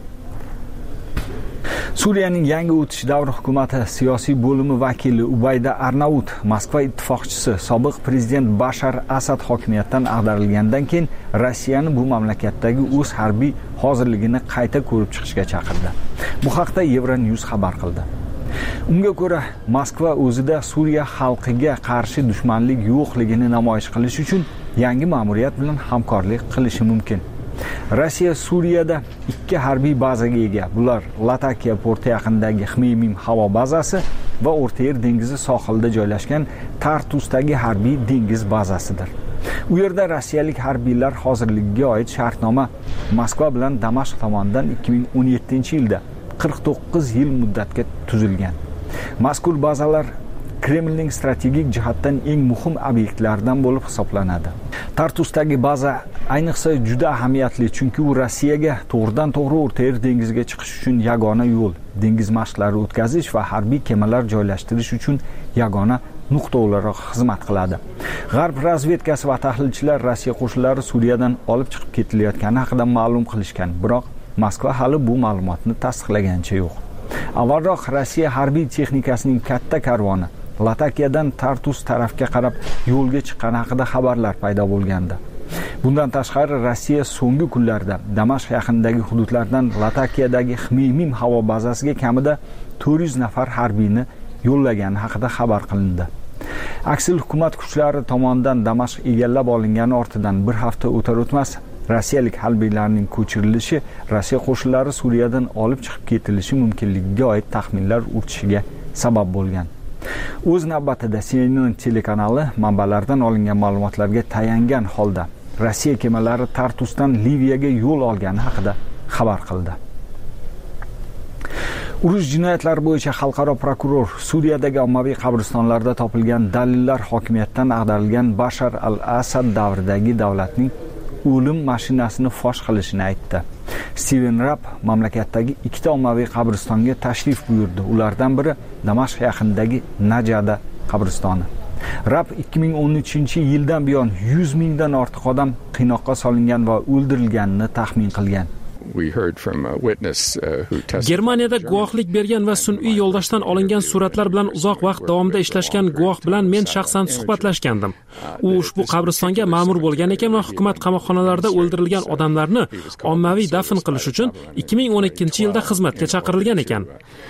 Suriyaning yangi o'tish davri hukumati siyosiy bo'limi vakili Ubayda Arnaut Moskva ittifoqchisi sobiq prezident Bashar Asad hokimiyatdan ag'darilgandan keyin Rossiyani bu mamlakatdagi o'z harbiy hozirligini qayta ko'rib chiqishga chaqirdi. Bu haqda Euronews xabar qildi. Unga ko'ra, Moskva o'zida Suriya xalqiga qarshi dushmanlik yo'qligini namoyish qilish uchun yangi ma'muriyat bilan hamkorlik qilishi mumkin. Rossiya Suriyada ikki harbiy bazaga ega. Bular Latakiya porti yaqinidagi Xmeymim havo bazasi va O'rta Yer dengizi sohilida joylashgan Tartusdagi harbiy dengiz bazasidir. U yerda rossiyalik harbiylar hozirligiga oid shartnoma Moskva bilan Damashq tomonidan ikki ming o'n yettinchi yilda qirq to'qqiz yil muddatga tuzilgan. Mazkur bazalar Kremlning strategik jihatdan eng muhim obyektlardan bo'lib hisoblanadi. Tartusdagi baza ayniqsa juda ahamiyatli, chunki u Rossiyaga to'g'ridan to'g'ri O'rta Yer dengiziga chiqish uchun yagona yo'l, dengiz mashqlari o'tkazish va harbiy kemalar joylashtirish uchun yagona nuqta o'laroq xizmat qiladi. G'arb razvedkasi va tahlilchilar Rossiya qo'shinlari Suriyadan olib chiqib ketilayotgani haqida ma'lum qilishgan, biroq Moskva hali bu ma'lumotni tasdiqlaganicha yo'q. Avvalroq Rossiya harbiy texnikasining katta karvoni Latakiyadan Tartus tarafga qarab yo'lga chiqqani haqida xabarlar paydo bo'lgandi. Bundan tashqari Rossiya so'nggi kunlarda Damashq yaqinidagi hududlardan Latakiyadagi Xmeymim havo bazasiga kamida to'rt yuz nafar harbiyni yo'llagani haqida xabar qilindi. Aksil hukumat kuchlari tomonidan Damashq egallab olingani ortidan bir hafta o'tar o'tmas rossiyalik harbiylarning ko'chirilishi Rossiya qo'shinlari Suriyadan olib chiqib ketilishi mumkinligiga oid taxminlar urchishiga sabab bo'lgan. O'z navbatida C N N telekanali manbalardan olingan ma'lumotlarga tayangan holda Rossiya kemalari Tartusdan Liviyaga yo'l olgani haqida xabar qildi. Urush jinoyatlari bo'yicha xalqaro prokuror Suriyadagi ommaviy qabristonlarda topilgan dalillar hokimiyatdan ag'darilgan Bashar al-Asad davridagi davlatning o'lim mashinasini fosh qilishini aytdi. Steven Rapp mamlakatdagi ikkita ommaviy qabristonga tashrif buyurdi. Ulardan biri Damashq yaqinidagi Najada qabristoni. Rapp ikki ming o'n uchinchi yildan buyon yuz mingdan ortiq odam qiynoqqa solingan va o'ldirilganini taxmin qilgan. Germaniyada guvohlik bergan va sun'iy yo'ldoshdan olingan suratlar bilan uzoq vaqt davomida ishlashgan guvoh bilan men shaxsan suhbatlashgandim. U ushbu qabristonga ma'mur bo'lgan ekan va hukumat qamoqxonalarida o'ldirilgan odamlarni ommaviy dafn qilish uchun ikki ming o'n ikkinchi yilda xizmatga chaqirilgan ekan.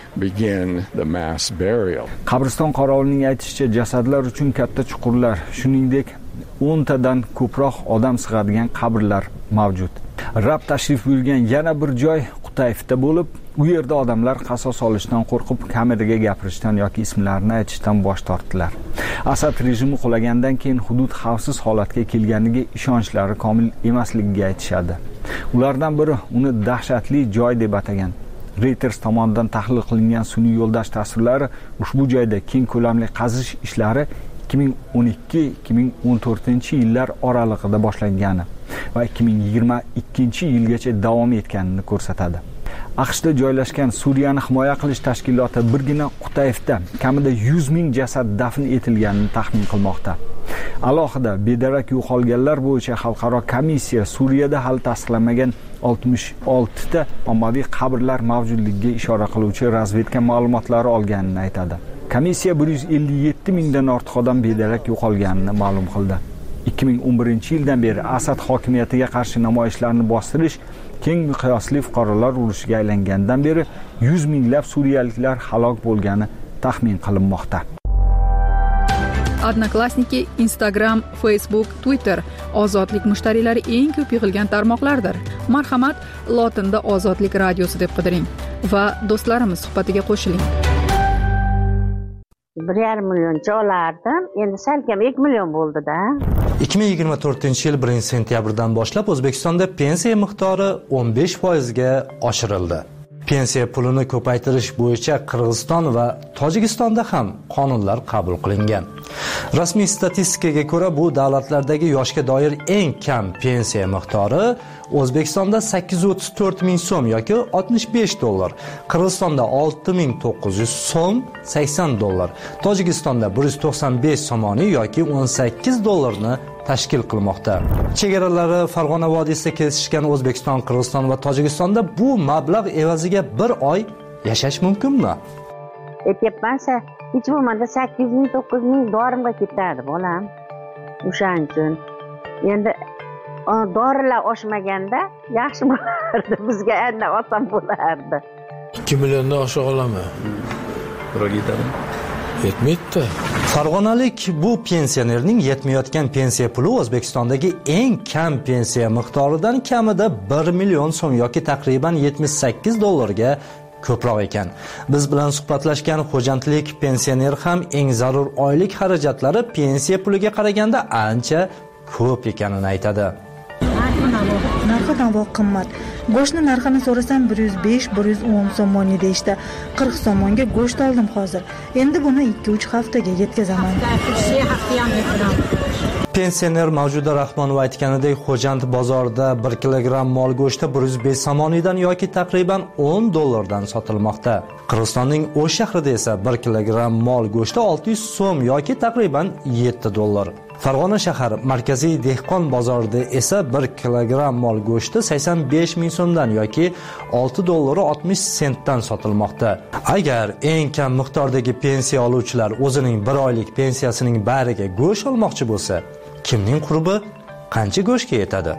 Qabriston qorovulning aytishicha, jasadlar uchun katta chuqurlar, shuningdek o'ntadan ko'proq odam sig'adigan qabrlar mavjud. Rab tashrif buyurgan yana bir joy Qutayfda bo'lib, u yerda odamlar qasos olishdan qo'rqib kameraga gapirishdan yoki ismlarini aytishdan bosh tortdilar. Asad rejimi qulagandan keyin hudud xavfsiz holatga kelganiga ishonchlari komil emasligiga aytishadi. Ulardan biri uni dahshatli joy deb atagan. Reuters tomonidan tahlil qilingan sun'iy yo'ldosh tasvirlari ushbu joyda keng ko'lamli qazish ishlari ikki ming o'n ikki ikki ming o'n to'rtinchi yillar oralig'ida boshlangani va ikki ming yigirma ikkinchi yilgacha davom etganini ko'rsatadi. AQShda joylashgan Suriyani himoya qilish tashkiloti birgina Qutayfda kamida yuz ming jasad dafn etilganini taxmin qilmoqda. Alohida bedarak yo'qolganlar bo'yicha xalqaro komissiya Suriyada hali tasdiqlanmagan oltmish oltita ommaviy qabrlar mavjudligiga ishora qiluvchi razvedka ma'lumotlari olganini aytadi. Komissiya bir yuz ellik yetti mingdan ortiq odam bedarak yo'qolganini ma'lum qildi. ikki ming o'n birinchi yildan beri Asad hokimiyatiga qarshi namoyishlarni bostirish keng miqyosli fuqarolar urushiga aylangandan beri yuz minglab suriyaliklar halok bo'lgani taxmin qilinmoqda. Odnoklassniki, Instagram, Facebook, Twitter ozodlik mushtariylari eng ko'p yig'ilgan tarmoqlardir. Marhamat, lotinda Ozodlik radiosi deb qidiring va do'stlarimiz suhbatiga qo'shiling. bir yarim millioncha olardim, endi salkam ikki million bo'ldi-da. ikki ming yigirma to'rtinchi yil birinchi sentyabrdan boshlab O'zbekistonda pensiya miqdori o'n besh foizga oshirildi. Pensiya pulini ko'paytirish bo'yicha Qirg'iziston va Tojikistonda ham qonunlar qabul qilingan. Rasmiy statistikaga ko'ra, bu davlatlardagi yoshga doir eng kam pensiya miqdori O'zbekistonda sakkiz yuz o'ttiz to'rt ming so'm yoki oltmish besh dollar, Qirg'izistonda olti ming to'qqiz yuz so'm sakson dollar, Tojikistonda bir yuz to'qson besh somoniy yoki o'n sakkiz dollarni tashkil qilmoqda. Chegaralari Farg'ona vodiysida kesishgan O'zbekiston, Qirg'iziston va Tojikistonda bu mablag' evaziga bir oy yashash mumkinmi? Aytyapman-sa, hech bo'lmaganda sakkiz ming to'qqiz ming dorimga ketadi bolam. O'shaning uchun endi dorilar oshmaganda yaxshi bo'lardi, bizga endi oson bo'lardi. ikki milliondan oshiq olaman. Biroq yetadi. Yetmaydi. Farg'onalik bu pensionerning yetmayotgan pensiya puli O'zbekistondagi eng kam pensiya miqdoridan kamida bir million so'm yoki taqriban yetmish sakkiz dollarga ko'proq ekan. Biz bilan suhbatlashgan xo'jandlik pensioner ham eng zarur oylik xarajatlari pensiya puliga qaraganda ancha ko'p ekanini aytadi. Narxi navoq qimmat. Go'shtni narxini so'rasam bir yuz besh bir yuz o'n so'moni deyishdi. qirq so'monga go'sht oldim hozir. Endi buni ikki uch haftaga yetkazaman. Pensioner Mavjuda Rahmonova aytganidek, Xo'jand bozorida bir kilogramm mol go'shti bir yuz besh somoniydan yoki taqriban o'n dollardan sotilmoqda. Qirg'izistonning O'sh shahrida esa bir kilogramm mol go'shti olti yuz so'm yoki taqriban yetti dollar. Farg'ona shahar markaziy dehqon bozorida esa bir kilogramm mol go'shti sakson besh ming so'mdan yoki olti dollar oltmish sentdan sotilmoqda. Agar eng kam miqdordagi pensiya oluvchilar o'zining bir oylik pensiyasining bariga go'sht olmoqchi bo'lsa, kimning qurbi qancha go'shtga yetadi?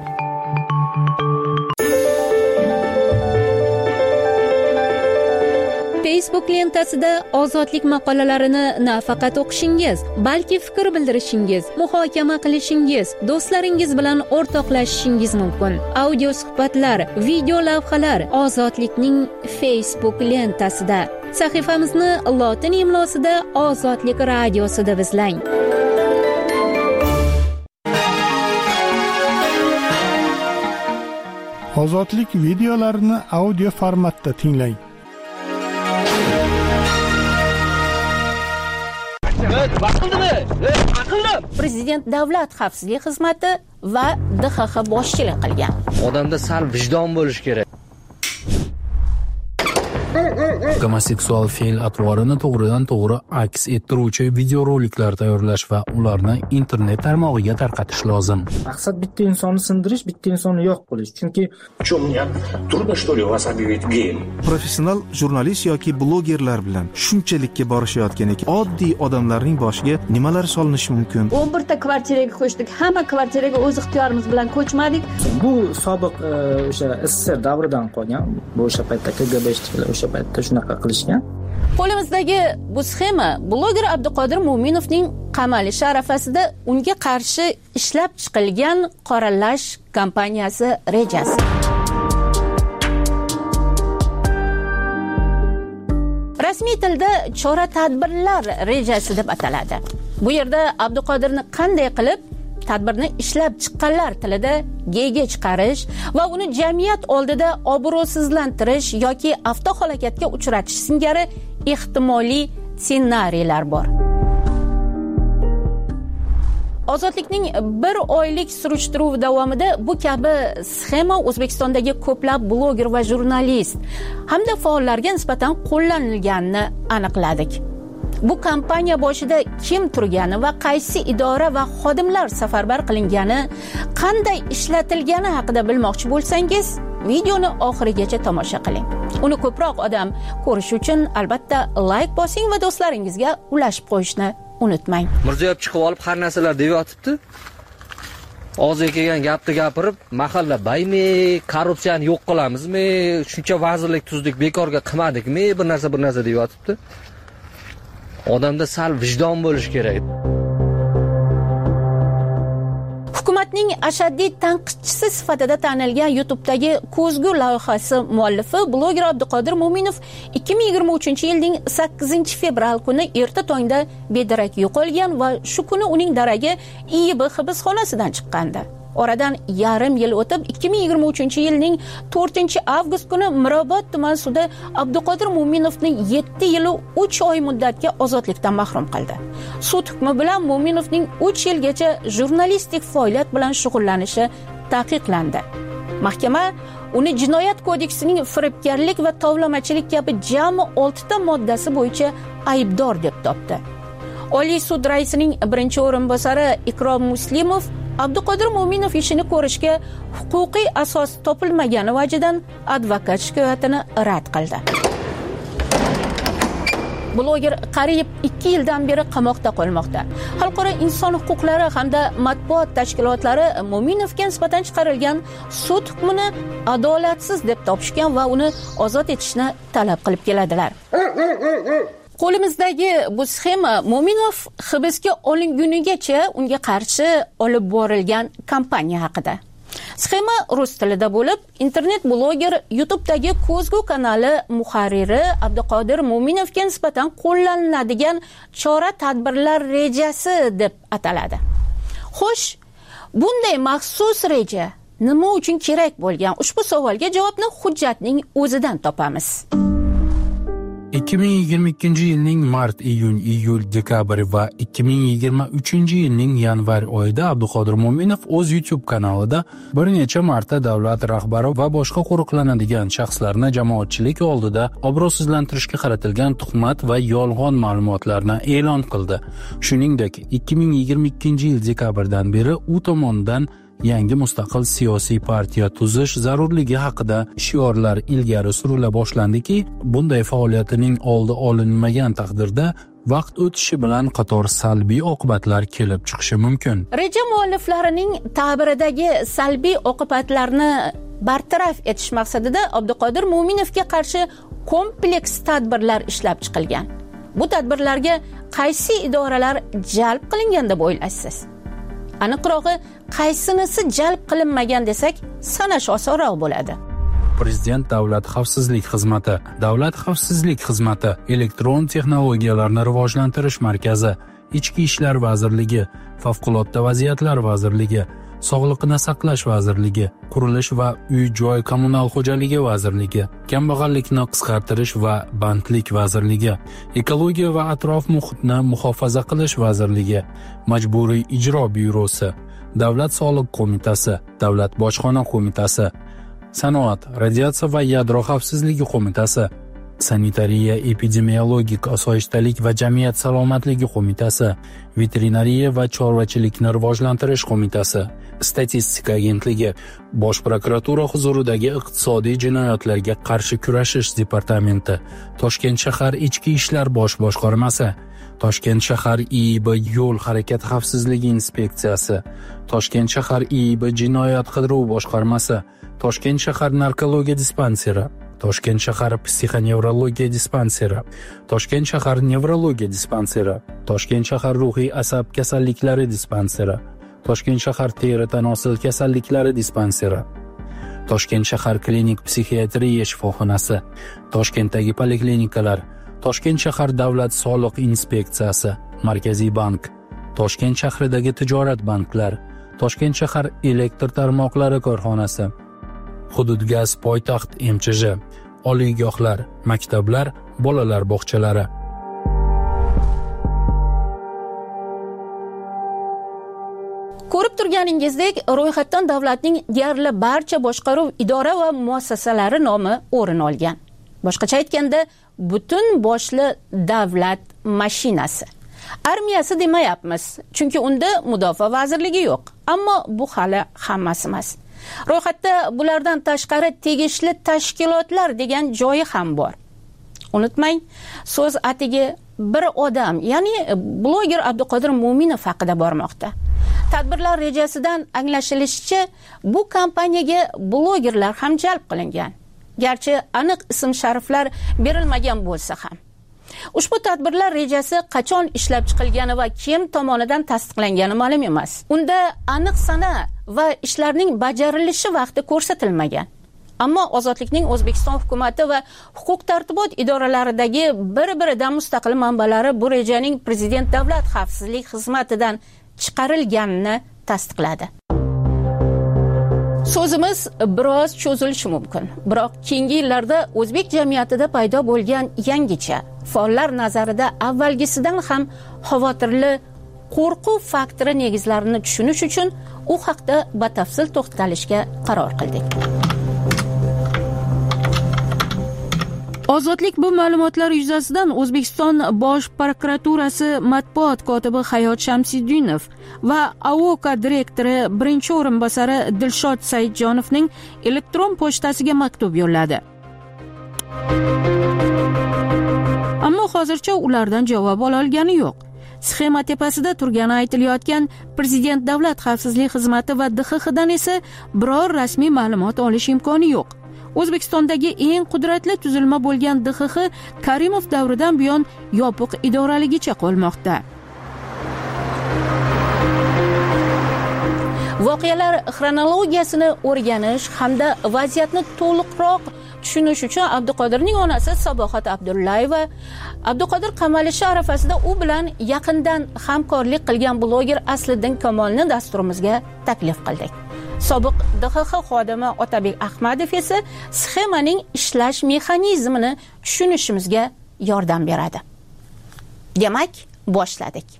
Facebook lentasida ozodlik maqolalarini nafaqat o'qishingiz, balki fikr bildirishingiz, muhokama qilishingiz, do'stlaringiz bilan o'rtoqlashishingiz mumkin. Audio suhbatlar, video lavhalar Ozodlikning Facebook lentasida. Sahifamizni lotin imlosida Ozodlik radiosi deb izlang. Ozodlik videolarini audio formatda tinglang. Prezident davlat xavfsizlik xizmati va D X X boshchilik qilgan. Odamda sal vijdon bo'lish kerak. Gomoseksual fe'l atvorini to'g'ridan to'g'ri aks ettiruvchi videoroliklar tayyorlash va ularni internet tarmog'iga tarqatish lozim. Maqsad bitta insonni sindirish, bitta insonni yo'q qilish. Chunki что мне трудно что ли вас объявить геем? Professional jurnalist yoki blogerlar bilan shunchalikka borishayotgan ekan, oddiy odamlarning boshiga nimalar solinishi mumkin? o'n bir ta kvartiraga ko'chdik. Hamma kvartiraga o'z ixtiyorimiz bilan ko'chmadik. Bu sobiq o'sha S S R davridan qolgan. Bu o'sha paytda K G B ishchilar o'sha paytda shunaqa qilishgan. Qo'limizdagi bu sxema bloger Abduqodir Mo'minovning qamalishi arafasida unga qarshi ishlab chiqilgan qoralash kampaniyasi rejasi. Rasmiy tilda chora-tadbirlar rejasi deb ataladi. Bu yerda Abduqodirni qanday qilib tadbirni ishlab chiqqanlar tilida g'ga chiqarish va uni jamiyat oldida obro'sizlantirish yoki avtohalokatga uchratish singari ehtimoliy ssenariylar bor. Ozodlikning bir oylik surishtiruv davomida bu kabi sxema O'zbekistondagi ko'plab bloger va jurnalist hamda faollarga nisbatan qo'llanilganini aniqladik. Bu kampaniya boshida kim turgani va qaysi idora va xodimlar safarbar qilingani, qanday ishlatilgani haqida bilmoqchi bo'lsangiz, videoni oxirigacha tomosha qiling. Uni ko'proq odam ko'rish uchun albatta like bosing va do'stlaringizga ulashib qo'yishni unutmang. Mirziyoyev chiqib olib har narsalar deyotibdi. Og'ziga kelgan gapni gapirib, mahalla baymi, korrupsiyani yo'q qilamizmi, shuncha vazirlik tuzdik, bekorga qilmadikmi, bir narsa bir narsa deyotibdi. Odamda sal vijdon bo'lish kerak. Hukumatning ashaddiy tanqidchisi sifatida tanilgan YouTube'dagi Ko'zgu loyihasi muallifi bloger Abduqodir Mo'minov ikki ming yigirma uchinchi yilning sakkizinchi fevral kuni erta tongda bedarak yo'qolgan va shu kuni uning daragi I Y B hibsxonasidan chiqqandi. Oradan yarim yil o'tib ikki ming yigirma uchinchi yilning to'rtinchi avgust kuni Mirobod tuman sudi Abduqodir Mo'minovning yetti yil uch oy muddatga ozodlikdan mahrum qildi. Sud hukmi bilan Mo'minovning uch yilgacha jurnalistik faoliyat bilan shug'ullanishi taqiqlandi. Mahkama uni Jinoyat kodeksining firibgarlik va tovlamachilik kabi jami olti ta moddasi bo'yicha aybdor deb topdi. Oliy sud raisining birinchi o'rinbosari Ikrom Muslimov Abduqodir Mo'minov ishini ko'rishga huquqiy asos topilmagani vajidan advokat shikoyatini rad qildi. Bloger qariyb ikki yildan beri qamoqda qolmoqda. Xalqaro inson huquqlari hamda matbuot tashkilotlari Mo'minovga nisbatan chiqarilgan sud hukmini adolatsiz deb topishgan va uni ozod etishni talab qilib keladilar. Qo'limizdagi bu sxema Mo'minov hibsga olingunigacha unga qarshi olib borilgan kampaniya haqida. Sxema rus tilida bo'lib, internet bloger YouTube'dagi Ko'zgu kanali muharriri Abduqodir Mo'minovga nisbatan qo'llaniladigan chora-tadbirlar rejasi deb ataladi. Xo'sh, bunday maxsus reja nima uchun kerak bo'lgan? Ushbu savolga javobni hujjatning o'zidan topamiz. ikki ming yigirma ikkinchi yilning mart, iyun, iyul, dekabr va ikki ming yigirma uchinchi yilning yanvar oyida Abduqodir Mo'minov o'z YouTube kanalida bir necha marta davlat rahbari va boshqa qo'riqlanadigan shaxslarni jamoatchilik oldida obro'sizlantirishga qaratilgan tuhmat va yolg'on ma'lumotlarni e'lon qildi. Shuningdek, ikki ming yigirma ikkinchi yil dekabrdan beri u tomonidan yangi mustaqil siyosiy partiya tuzish zarurligi haqida shiorlar ilgari surila boshlandiki, bunday faoliyatining oldi olinmagan taqdirda vaqt o'tishi bilan qator salbiy oqibatlar kelib chiqishi mumkin. Reja mualliflarining ta'biridagi salbiy oqibatlarni bartaraf etish maqsadida Abduqodir Mo'minovga qarshi kompleks tadbirlar ishlab chiqilgan. Bu tadbirlarga qaysi idoralar jalb qilingan deb o'ylaysiz? Aniqrog'i, qaysinisi jalb qilinmagan desak, sanash osonroq bo'ladi. Prezident Davlat xavfsizlik xizmati, Davlat xavfsizlik xizmati, Elektron texnologiyalarni rivojlantirish markazi, Ichki ishlar vazirligi, Favqulodda vaziyatlar vazirligi, Sog'liqni saqlash vazirligi, Qurilish va uy-joy kommunal xo'jaligi vazirligi, Kambag'allikni qisqartirish va bandlik vazirligi, Ekologiya va atrof muhitni muhofaza qilish vazirligi, Majburiy ijro byurosi, Davlat soliq qo'mitasi, Davlat bojxona qo'mitasi, Sanoat, radiatsiya va yadro xavfsizligi qo'mitasi, Sanitariya, epidemiologik osoyishtalik va jamiyat salomatligi qo'mitasi, Veterinariya va chorvachilikni rivojlantirish qo'mitasi, Statistika agentligi, Bosh prokuratura huzuridagi iqtisodiy jinoyatlarga qarshi kurashish departamenti, Toshkent shahar ichki ishlar bosh boshqarmasi, Toshkent shahar I I B yo'l harakati xavfsizligi inspeksiyasi, Toshkent shahar I I B jinoyat qidiruv boshqarmasi, Toshkent shahar narkologiya dispanseri, Toshkent shahar psixonevrologiya dispanseri, Toshkent shahar nevrologiya dispanseri, Toshkent shahar ruhiy asab kasalliklari dispanseri, Toshkent shahar teri tanosil kasalliklari dispanseri, Toshkent shahar klinik psixiatriya shifoxonasi, Toshkentdagi poliklinikalar, Toshkent shahar davlat soliq inspeksiyasi, Markaziy bank, Toshkent shahridagi tijorat banklar, Toshkent shahar elektr tarmoqlari korxonasi, Hududgaz poytaxt M Ch J, oliygohlar, maktablar, bolalar bog'chalari. Ko'rib turganingizdek, ro'yxatdan davlatning deyarli barcha boshqaruv idora va muassasalari nomi o'rin olgan. Boshqacha aytganda, butun boshli davlat mashinasi. Armiyasi demayapmiz, chunki unda mudofaa vazirligi yo'q. Ammo bu hali hammasi emas. Ro'yxatda bulardan tashqari tegishli tashkilotlar degan joyi ham bor. Unutmang, so'z atigi bir odam, ya'ni bloger Abduqodir Mo'minov haqida bormoqda. Tadbirlar rejasidan anglashilishicha, bu kompaniyaga blogerlar ham jalb qilingan. Garchi aniq ism-shariflar berilmagan bo'lsa ham. Ushbu tadbirlar rejasi qachon ishlab chiqilgani va kim tomonidan tasdiqlangani ma'lum emas. Unda aniq sana va ishlarning bajarilishi vaqti ko'rsatilmagan. Ammo Ozodlikning O'zbekiston hukumatı va huquq tartibot idoralaridagi bir-biridan mustaqil manbalari bu rejaning Prezident Davlat xavfsizlik xizmatidan chiqarilganini tasdiqladi. So'zimiz biroz cho'zilishi mumkin, biroq keyingi yillarda o'zbek jamiyatida paydo bo'lgan yangicha, faollar nazarida avvalgisidan ham xavotirli qo'rquv faktori negizlarini tushunish uchun u haqda batafsil to'xtalishga qaror qildik. Ozodlik bu ma'lumotlar yuzasidan O'zbekiston Bosh prokuraturasi matbuot kotibi Hayot Shamsiddinov va A O K direktori birinchi o'rinbosari Dilshod Saidjonovning elektron pochtasiga maktub yo'lladi. Ammo hozircha ulardan javob ola olgani yo'q. Sxema tepasida turgani aytilayotgan Prezident Davlat xavfsizlik xizmati va D X X dan esa biror rasmiy ma'lumot olish imkoni yo'q. O'zbekistondagi eng qudratli tuzilma bo'lgan D X X Karimov davridan buyon yopiq idoraligicha qolmoqda. Voqealar xronologiyasini o'rganish hamda vaziyatni to'liqroq tushunish uchun Abduqodirning onasi Sabohat Abdullayeva Abduqodir qamalishi arafasida u bilan yaqindan hamkorlik qilgan bloger Asliddin Kamolni dasturimizga taklif qildik. Sobiq D X X xodimi Otabek Ahmadov esa sxemaning ishlash mexanizmini tushunishimizga yordam beradi. Demak, boshladik.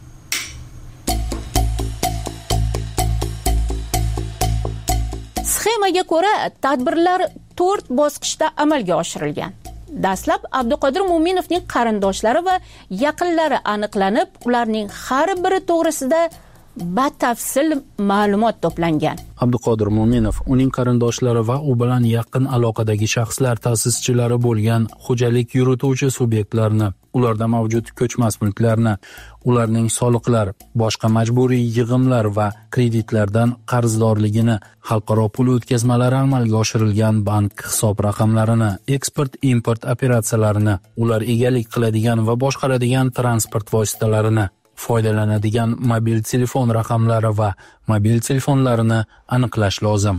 Sxemaga ko'ra tadbirlar to'rt bosqichda amalga oshirilgan. Dastlab Abduqodir Mo'minovning qarindoshlari va yaqinlari aniqlanib, ularning har biri to'g'risida batafsil ma'lumot to'plangan. Abduqodir Mo'minov, uning qarindoshlari va u bilan yaqin aloqadagi shaxslar ta'sischilari bo'lgan xo'jalik yurituvchi subyektlarni, ularda mavjud ko'chmas mulklarni, ularning soliqlar, boshqa majburiy yig'imlar va kreditlardan qarzdorligini, xalqaro pul o'tkazmalari amalga oshirilgan bank hisob raqamlarini, eksport-import operatsiyalarini, ular egalik qiladigan va boshqaradigan transport vositalarini, foydalanadigan mobil telefon raqamlari va mobil telefonlarini aniqlash lozim.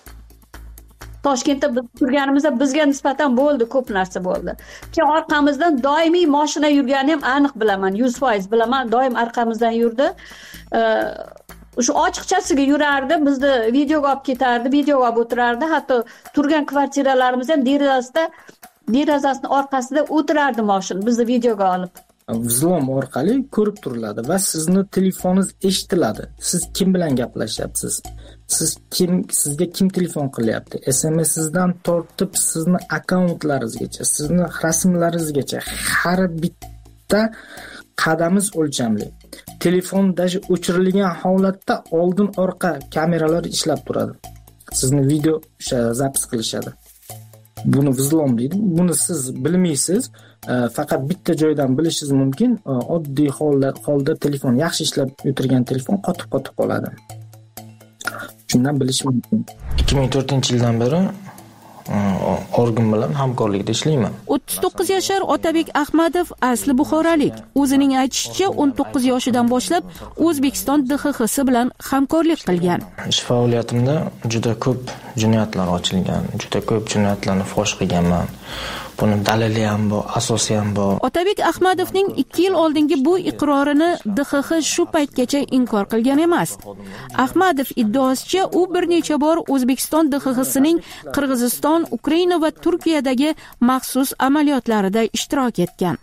Toshkentda biz turganimizda bizga nisbatan bo'ldi, ko'p narsa bo'ldi. Keyin orqamizdan doimiy mashina yurgani ham aniq bilaman, yuz foiz bilaman, doim orqamizdan yurdi. O'sha ochiqchasiga yurardi, bizni videoga olib ketardi, videoga olib o'tirardi, hatto turgan kvartiralarimiz ham derazasida, derazasining orqasida o'tirardi mashina, bizni videoga olib. Vzlom orqali ko'rib turiladi va sizni telefoningiz eshitiladi. Siz kim bilan gaplashyapsiz? Siz kim, sizga kim telefon qilyapti? S M S sizdan tortib sizni akkauntlaringizgacha, sizni rasmlaringizgacha har bitta qadamingiz o'lchamli. Telefon даже o'chirilgan holatda oldin orqa kameralar ishlab turadi. Sizni video o'sha zapis qilishadi. Buni vzlom deydi. Buni siz bilmaysiz. Faqat bitta joydan bilishingiz mumkin. Oddiy holda holda telefon yaxshi ishlab o'tirgan telefon qotib-qotib qoladi. Shundan bilish mumkin. ikki ming to'rtinchi yildan beri organ bilan hamkorlikda ishlayman. o'ttiz to'qqiz yashar Otabek Ahmadov asli buxorolik. O'zining aytishicha, o'n to'qqiz yoshidan boshlab O'zbekiston D X X bilan hamkorlik qilgan. Ish faoliyatimda juda ko'p jinoyatlar ochilgan, juda ko'p jinoyatlarni fosh qilganman. Buni dalili ham bor, asosi ham bor. Otabek Ahmadovning ikki yil oldingi bu iqrorini D X X shu paytgacha inkor qilgan emas. Ahmadov iddaosicha, u bir necha bor O'zbekiston D X X'ning Qirg'iziston, Ukraina va Turkiyadagi maxsus amaliyotlarida ishtirok etgan.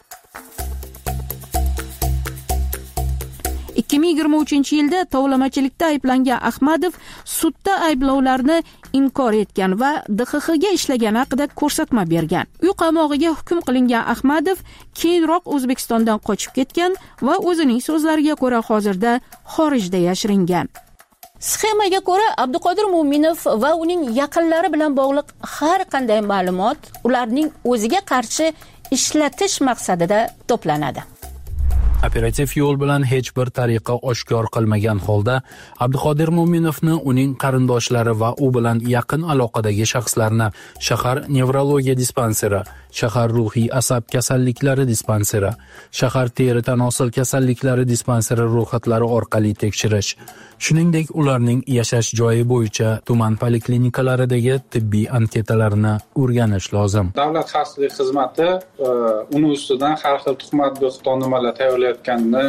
ikki ming yigirma uchinchi yilda tovlamachilikda ayblangan Ahmadov sudda ayblovlarni inkor etgan va D X X'ga ishlagani haqida ko'rsatma bergan. Uy qamog'iga hukm qilingan Ahmadov keyinroq O'zbekistondan qochib ketgan va o'zining so'zlariga ko'ra hozirda xorijda yashiringan. Sxemaga ko'ra Abduqodir Mo'minov va uning yaqinlari bilan bog'liq har qanday ma'lumot ularning o'ziga qarshi ishlatish maqsadida to'planadi. Operativ yo'l bilan hech bir tariqa oshkor qilmagan holda Abduqodir Mo'minovni, uning qarindoshlari va u bilan yaqin aloqadagi shaxslarni shahar nevrologiya dispanseri, shahar ruhiy asab kasalliklari dispanseri, shahar teri tanosil kasalliklari dispanseri ro'yxatlari orqali tekshirish, shuningdek ularning yashash joyi bo'yicha tuman poliklinikalaridagi tibbiy anketalarini o'rganish lozim. Davlat xavfsizlik xizmati uni ustidan har xil tuhmat bo'xton nimalar tayyorlayotganini,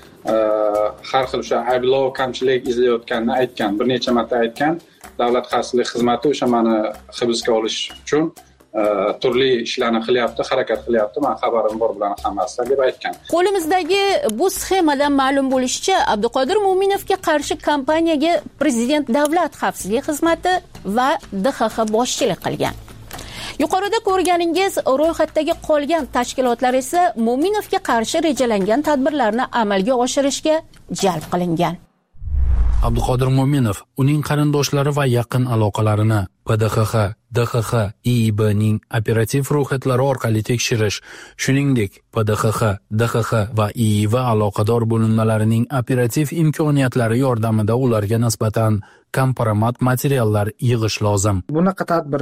har xil o'sha ayblov, kamchilik izlayotganini aytgan, bir necha marta aytgan. Davlat xavfsizlik xizmati o'sha meni hibsga olish uchun turli ishlarni qilyapti, harakat qilyapti. Men xabarim bor bilan hammasi deb aytgan. Qo'limizdagi bu sxemadan ma'lum bo'lishicha, Abduqodir Mo'minovga qarshi kompaniyaga Prezident Davlat xavfsizlik xizmati va D X X boshchilik qilgan. Yuqorida ko'rganingiz ro'yxatdagi qolgan tashkilotlar esa Mo'minovga qarshi rejalangan tadbirlarni amalga oshirishga jalb qilingan. Abduqodir Mo'minov uning qarindoshlari va yaqin aloqalarini P D X X, D X X, I I B ning operativ ro'yxatlari orqali tekshirish, shuningdek P D X X, D X X va I I B aloqador bo'linmalarining operativ imkoniyatlari yordamida ularga nisbatan kompromat materiallar yig'ish lozim. Bunaqa tadbir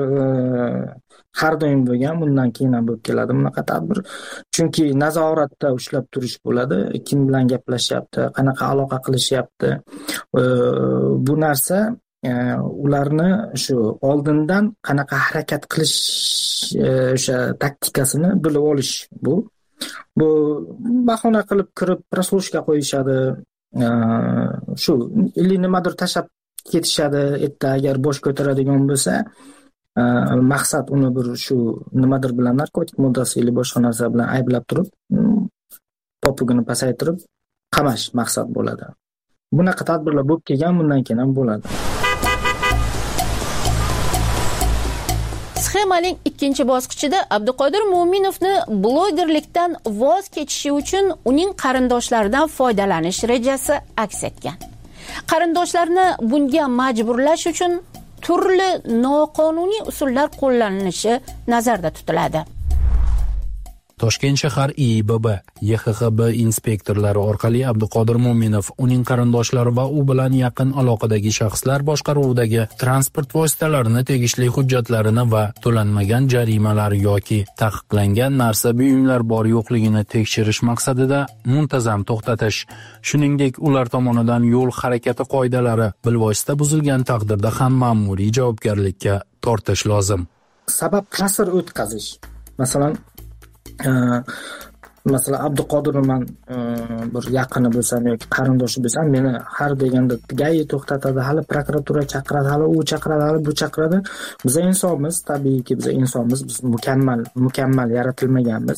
har doim bo'lgan, bundan keyin ham bo'lib keladi bunaqa tadbir. Chunki nazoratda ushlab turish bo'ladi, kim bilan gaplashyapti, qanaqa aloqa qilishyapti. Bu narsa ularni shu oldindan qanaqa harakat qilish o'sha taktikasini bilib olish bu. Bu bahona qilib kirib proslушка qo'yishadi. Shu illi nimadir tashab ketishadi. Erta agar bosh ko'taradigan bo'lsa, maqsad uni bir shu nimadir bilan narkotik moddasi yoki boshqa narsa bilan ayblab turib popugini pasaytirib qamash maqsad bo'ladi. Bunaqa tadbirlar bo'lib kelgan, bundan keyin ham bo'ladi. Sxemaning ikkinchi bosqichida Abduqodir Mo'minovni blogerlikdan voz kechishi uchun uning qarindoshlaridan foydalanish rejasi aks etgan. Qarindoshlarni bunga majburlash uchun turli noqonuniy usullar qo'llanilishi nazarda tutiladi. Toshkent shahar I I B B, Y X X B inspektorlari orqali Abduqodir Mo'minov, uning qarindoshlari va u bilan yaqin aloqadagi shaxslar boshqaruvidagi transport vositalarini tegishli hujjatlarini va to'lanmagan jarimalar yoki taqiqlangan narsa buyumlar bor yo'qligini tekshirish maqsadida muntazam to'xtatish, shuningdek ular tomonidan yo'l harakati qoidalari bilvosita buzilgan taqdirda ham ma'muriy javobgarlikka tortish lozim. Sabab qasr o'tkazish. Masalan, masalan Abduqodir man bir yaqini bo'lsam yoki qarindoshi bo'lsam, meni har deganda gai to'xtatadi, hali prokuratura chaqiradi, hali u chaqiradi, hali bu chaqiradi. Biz insonmiz, tabiiyki biz insonmiz, biz mukammal mukammal yaratilmaganmiz.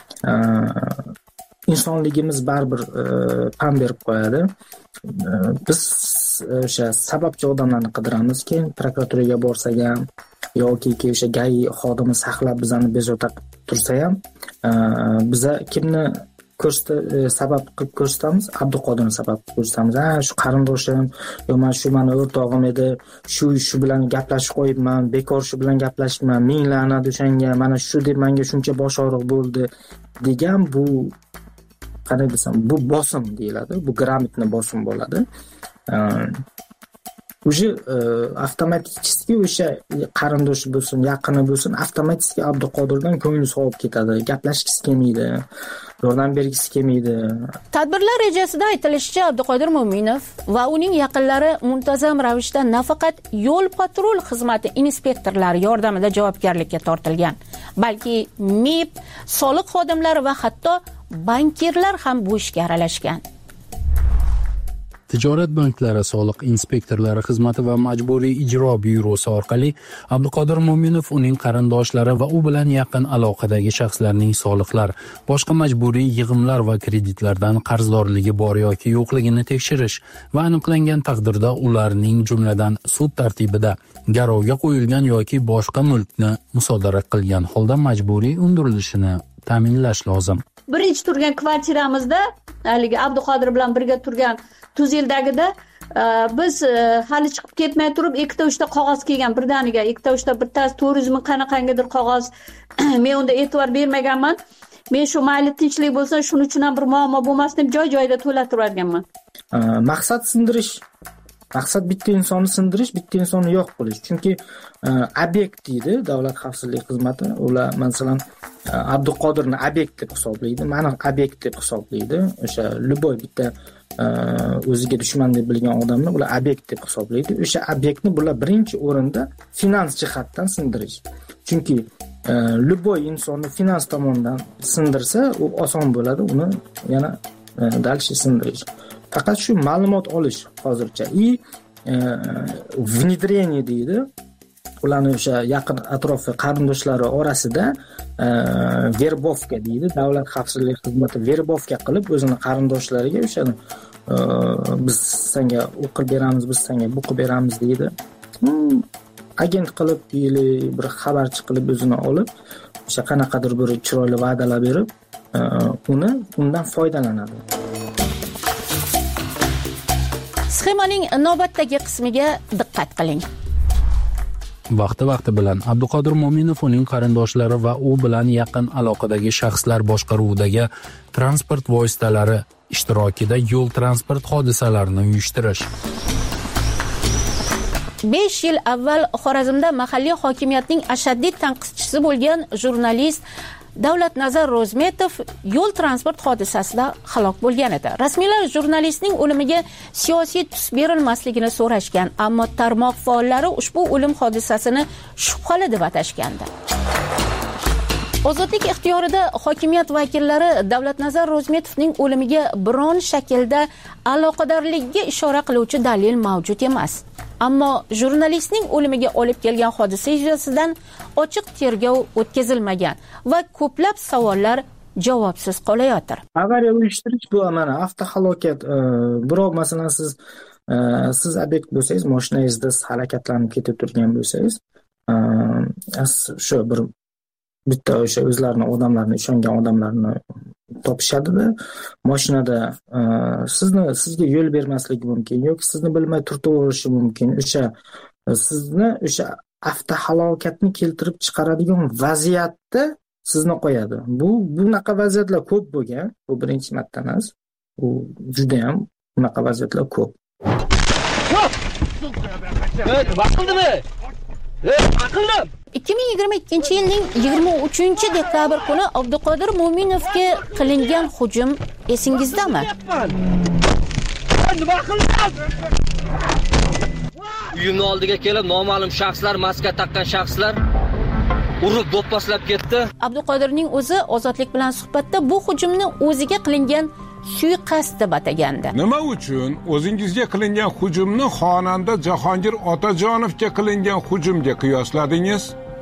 Insonligimiz baribir pam berib qo'yadi. Biz o'sha sababchi odamlarni qidiramiz, keyin prokuraturaga borsak ham yoki o'sha gai xodimi saqlab bizani bezovta tursa ham, biza kimni ko'rsatib sabab qilib ko'rsatamiz? Abduqodirni sabab qilib ko'rsatamiz. Ha, shu qarindoshim, yo men shu meni o'rtog'im edi, shu shu bilan gaplashib qo'yibman, bekor shu bilan gaplashibman, ming la'nat o'shanga, mana shu deb menga shuncha bosh og'riq bo'ldi degan, bu qanday desam, bu bosim deyiladi, bu gрамотный bosim bo'ladi. Уже avtomatik o'sha qarindoshi bo'lsin, yaqini bo'lsin, avtomatik Abduqodirdan ko'ngli sovib ketadi, gaplashgisi kelmaydi, yordam bergisi kelmaydi. Tadbirlar rejasida aytilishicha, Abduqodir Mo'minov va uning yaqinlari muntazam ravishda nafaqat yo'l patrul xizmati inspektorlari yordamida javobgarlikka tortilgan, balki M I B, soliq xodimlari va hatto bankirlar ham bu ishga aralashgan. Tijorat banklari soliq inspektorlari xizmati va majburiy ijro byurosi orqali Abduqodir Mo'minov, uning qarindoshlari va u bilan yaqin aloqadagi shaxslarning soliqlar, boshqa majburiy yig'imlar va kreditlardan qarzdorligi bor yoki yo'qligini tekshirish va aniqlangan taqdirda ularning jumladan sud tartibida garovga qo'yilgan yoki boshqa mulkni musodara qilgan holda majburiy undirilishini ta'minlash lozim. Birinchi turgan kvartiramizda, haligi Abduqodir bilan birga turgan tuz yildagida biz hali chiqib ketmay turib ikkita uchta qog'oz kelgan birdaniga, ikkita uchta bittasi to'rt yuz ming qanaqangidir qog'oz. Men unda e'tibor bermaganman. Men shu mayli tinchlik bo'lsa, shuning uchun ham bir muammo bo'lmasin deb joy-joyida to'latib yuborganman. Maqsad sindirish. Maqsad bitta insonni sindirish, bitta insonni yo'q qilish. Chunki obyekt deydi Davlat xavfsizlik xizmati. Ular masalan Abduqodirni obyekt deb hisoblaydi, meni obyekt deb hisoblaydi. O'sha любой bitta o'ziga dushman deb bilgan odamni ular obyekt deb hisoblaydi. O'sha obyektni bular birinchi o'rinda finans jihatdan sindirish. Chunki любой insonni finans tomonidan sindirsa, u oson bo'ladi uni yana dalshi sindirish. Faqat shu ma'lumot olish hozircha i внедрение deydi. Ularni o'sha yaqin atrofi qarindoshlari orasida verbovka deydi. Davlat xavfsizlik xizmati verbovka qilib o'zini qarindoshlariga o'sha biz senga o'qib beramiz, biz senga bu qilib beramiz deydi. Agent qilib yili bir xabarchi qilib o'zini olib, o'sha qanaqadir bir chiroyli va'dalar berib, uni undan foydalanadi. Sxemaning navbatdagi qismiga diqqat qiling. Vaqti-vaqti bilan Abduqodir Mo'minov, uning qarindoshlari va u bilan yaqin aloqadagi shaxslar boshqaruvidagi transport vositalari ishtirokida yo'l transport hodisalarini uyushtirish. besh yil avval Xorazmda mahalliy hokimiyatning ashaddiy tanqidchisi bo'lgan jurnalist Davlatnazar Ro'zmetov yo'l transport hodisasida halok bo'lgan edi. Rasmiylar jurnalistning o'limiga siyosiy tus berilmasligini so'rashgan, ammo tarmoq faollari ushbu o'lim hodisasini shubhali deb atashgandi. Ozodlik ixtiyorida hokimiyat vakillari Davlatnazar Ro'zmetovning o'limiga biron shaklda aloqadorligiga ishora qiluvchi dalil mavjud emas. ammo jurnalistning o'limiga olib kelgan hodisa yuzasidan ochiq tergov o'tkazilmagan va ko'plab savollar javobsiz qolayotir. Avariya uyushtirish bu mana avtohalokat. Birov masalan siz siz obyekt bo'lsangiz, mashinangizda harakatlanib ketib turgan bo'lsangiz, shu bir bitta o'sha o'zlarini odamlarni ishongan odamlarni topishadi-da, mashinada sizni sizga yo'l bermasligi mumkin yoki sizni bilmay turtaverishi mumkin. O'sha sizni o'sha avtohalokatni keltirib chiqaradigan vaziyatda sizni qo'yadi. Bu bunaqa vaziyatlar ko'p bo'lgan. Bu birinchi marta emas. Bu juda ham bunaqa vaziyatlar ko'p. ikki ming yigirma ikkinchi yilning yigirma uchinchi dekabr kuni Abduqodir Mo'minovga qilingan hujum esingizdami? Uyimning oldiga kelib noma'lum shaxslar, maska taqqan shaxslar urib do'pposlab ketdi. Abduqodirning o'zi Ozodlik bilan suhbatda bu hujumni o'ziga qilingan suiqasd deb atagandi. Nima uchun o'zingizga qilingan hujumni xonanda Jahongir Otajonovga qilingan hujumga qiyosladingiz?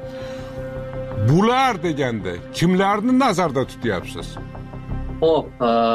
Bular deganda kimlarni nazarda tutyapsiz? Xo'p,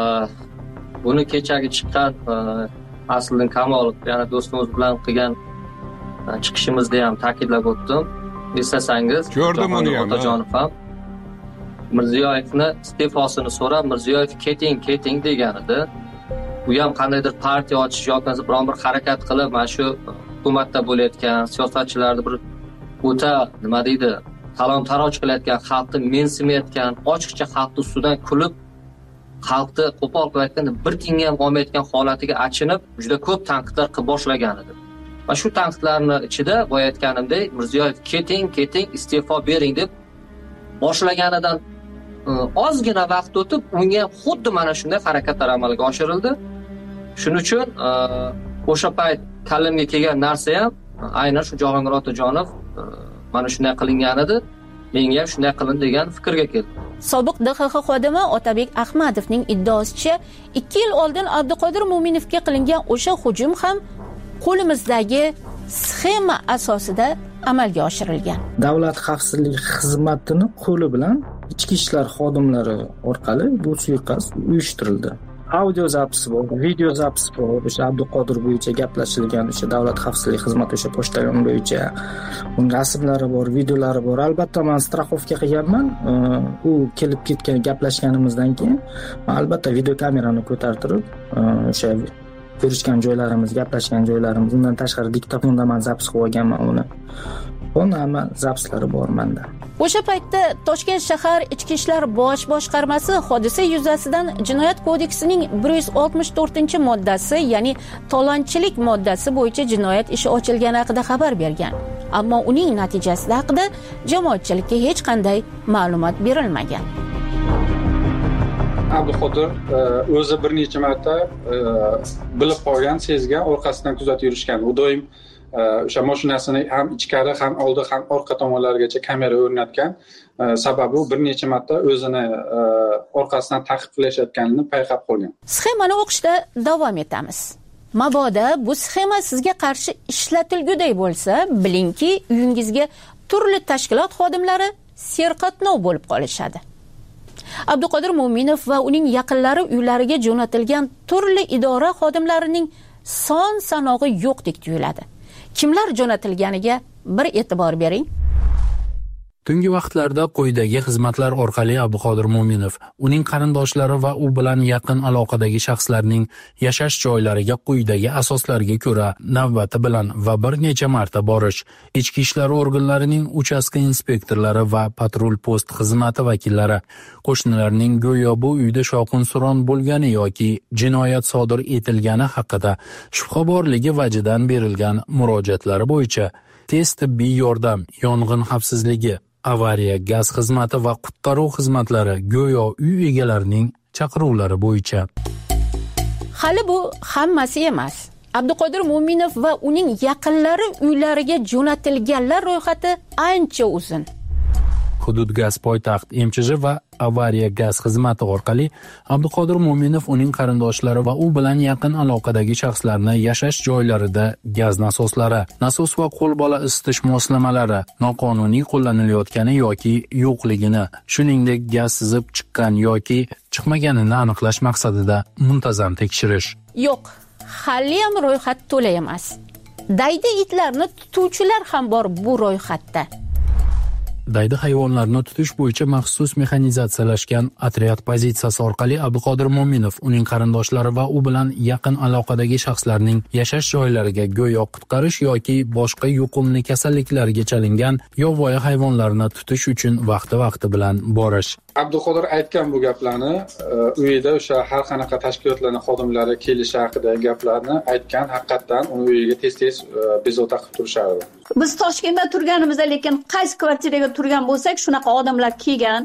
buni kechagi chiqqan Asliddin Kamolov, ya'ni do'stimiz bilan qilgan chiqishimizda ham ta'kidlab o'tdim. Eslasangiz, ko'rdim uni ham. Otajonov ham Mirziyoyevni iste'fosini so'rab, Mirziyoyev keting, keting degan edi. Bu ham qandaydir partiya ochish yoki biron bir harakat qilib, mana shu hukumatda bo'layotgan siyosatchilarni bir o'ta nima deydi, talon-taroj qilayotgan, xalqni mensimayotgan, ochiqcha xalqning ustidan kulib, xalqni qo'pol qilayotganda bir tiyinga ham olmayotgan holatiga achinib, juda ko'p tanqidlar qilib boshlagan edi. Va shu tanqidlarni ichida boya aytganimdek, Mirziyoyev keting, keting, iste'fo bering deb boshlaganidan ozgina vaqt o'tib, unga xuddi mana shunday harakatlar amalga oshirildi. Shuning uchun o'sha payt kallamga kelgan narsa ham aynan shu Jahongir Otajonov mana shunday qilingan edi, menga ham shunday qilin degan fikrga keldi. Sobiq D X X xodimi Otabek Ahmadovning iddaosicha, ikki yil oldin Abduqodir Mo'minovga qilingan o'sha hujum ham qo'limizdagi sxema asosida amalga oshirilgan. Davlat xavfsizlik xizmatini qo'li bilan ichki ishlar xodimlari orqali bu suiqasd uyushtirildi. Audio zapis bor, video zapis bor. O'sha Abduqodir bo'yicha gaplashilgan o'sha davlat xavfsizlik xizmati o'sha pochtayon bo'yicha uning rasmlari bor, videolari bor. Albatta men strafovka qilganman. U kelib ketgan gaplashganimizdan keyin albatta video kamerani ko'tartirib o'sha ko'rishgan joylarimiz, gaplashgan joylarimiz, undan tashqari diktofonda men zapis qilib olganman uni. Buni hamma zapislari bor menda. O'sha paytda Toshkent shahar Ichki ishlar bosh boshqarmasi hodisa yuzasidan Jinoyat kodeksining bir yuz oltmish to'rtinchi moddasi, ya'ni talonchilik moddasi bo'yicha jinoyat ishi ochilgani haqida xabar bergan. Ammo uning natijasi haqida jamoatchilikka hech qanday ma'lumot berilmagan. Abduqodir o'zi bir necha marta bilib qolgan, sezgan, orqasidan kuzatib yurishgan. U doim o'sha mashinasini ham ichkari, ham oldi, ham orqa tomonlarigacha kamera o'rnatgan. Sababi u bir necha marta o'zini orqasidan ta'qib qilishayotganini payqab qolgan. Sxemani o'qishda davom etamiz. Mabodo bu sxema sizga qarshi ishlatilguday bo'lsa, bilingki, uyingizga turli tashkilot xodimlari serqatnov bo'lib qolishadi. Abduqodir Mo'minov va uning yaqinlari uylariga jo'natilgan turli idora xodimlarining son sanog'i yo'qdek tuyuladi. Kimlar jo'natilganiga bir e'tibor bering. Tungi vaqtlarda quyidagi xizmatlar orqali Abduqodir Mo'minov, uning qarindoshlari va u bilan yaqin aloqadagi shaxslarning yashash joylariga quyidagi asoslarga ko'ra navbati bilan va bir necha marta borish, ichki ishlar organlarining uchastka inspektorlari va patrul post xizmati vakillari, qo'shnilarning go'yo bu uyda shovqin-suron bo'lgani yoki jinoyat sodir etilgani haqida shubha borligi vajidan berilgan murojaatlari bo'yicha tez tibbiy yordam, yong'in xavfsizligi, avariya, gaz xizmati va qutqaruv xizmatlari go'yo uy egalarining chaqiruvlari bo'yicha. Hali bu hammasi emas. Abduqodir Mo'minov va uning yaqinlari uylariga jo'natilganlar ro'yxati ancha uzun. Hudud gaz poytaxt M Ch J va avariya gaz xizmati orqali Abduqodir Mo'minov uning qarindoshlari va u bilan yaqin aloqadagi shaxslarni yashash joylarida gaz nasoslari, nasos va qo'lbola isitish moslamalari noqonuniy qo'llanilayotgani yoki yo'qligini, shuningdek gaz sizib chiqqan yoki chiqmaganini aniqlash maqsadida muntazam tekshirish. Yo'q, haliyam ro'yxat to'la emas. Daydi itlarni tutuvchilar ham bor bu ro'yxatda. Daydi hayvonlarni tutish bo'yicha maxsus mexanizatsiyalashgan otryad pozitsiyasi orqali Abduqodir Mo'minov uning qarindoshlari va u bilan yaqin aloqadagi shaxslarning yashash joylariga go'yo qutqarish yoki boshqa yuqumli kasalliklarga chalingan yovvoyi hayvonlarni tutish uchun vaqti-vaqti bilan borish. Abduqodir aytgan bu gaplarni uyida o'sha har qanaqa tashkilotlarning xodimlari kelishi haqidagi gaplarni aytgan, haqiqatan uni uyiga tez-tez bezovta qilib turishardi. Biz Toshkentda turganimizda, lekin qaysi kvartiraga turgan bo'lsak, shunaqa odamlar kelgan.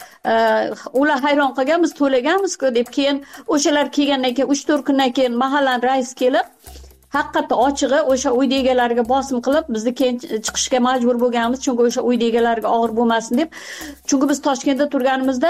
Ular hayron qolgan, biz to'laganmiz-ku deb, keyin o'shalar kelgandan keyin uch to'rt kundan keyin mahallaning raisi kelib, haqiqatda ochig'i o'sha uyda egalariga bosim qilib, bizni keyin chiqishga majbur bo'lganmiz, chunki o'sha uyda egalariga og'ir bo'lmasin deb. Chunki biz Toshkentda turganimizda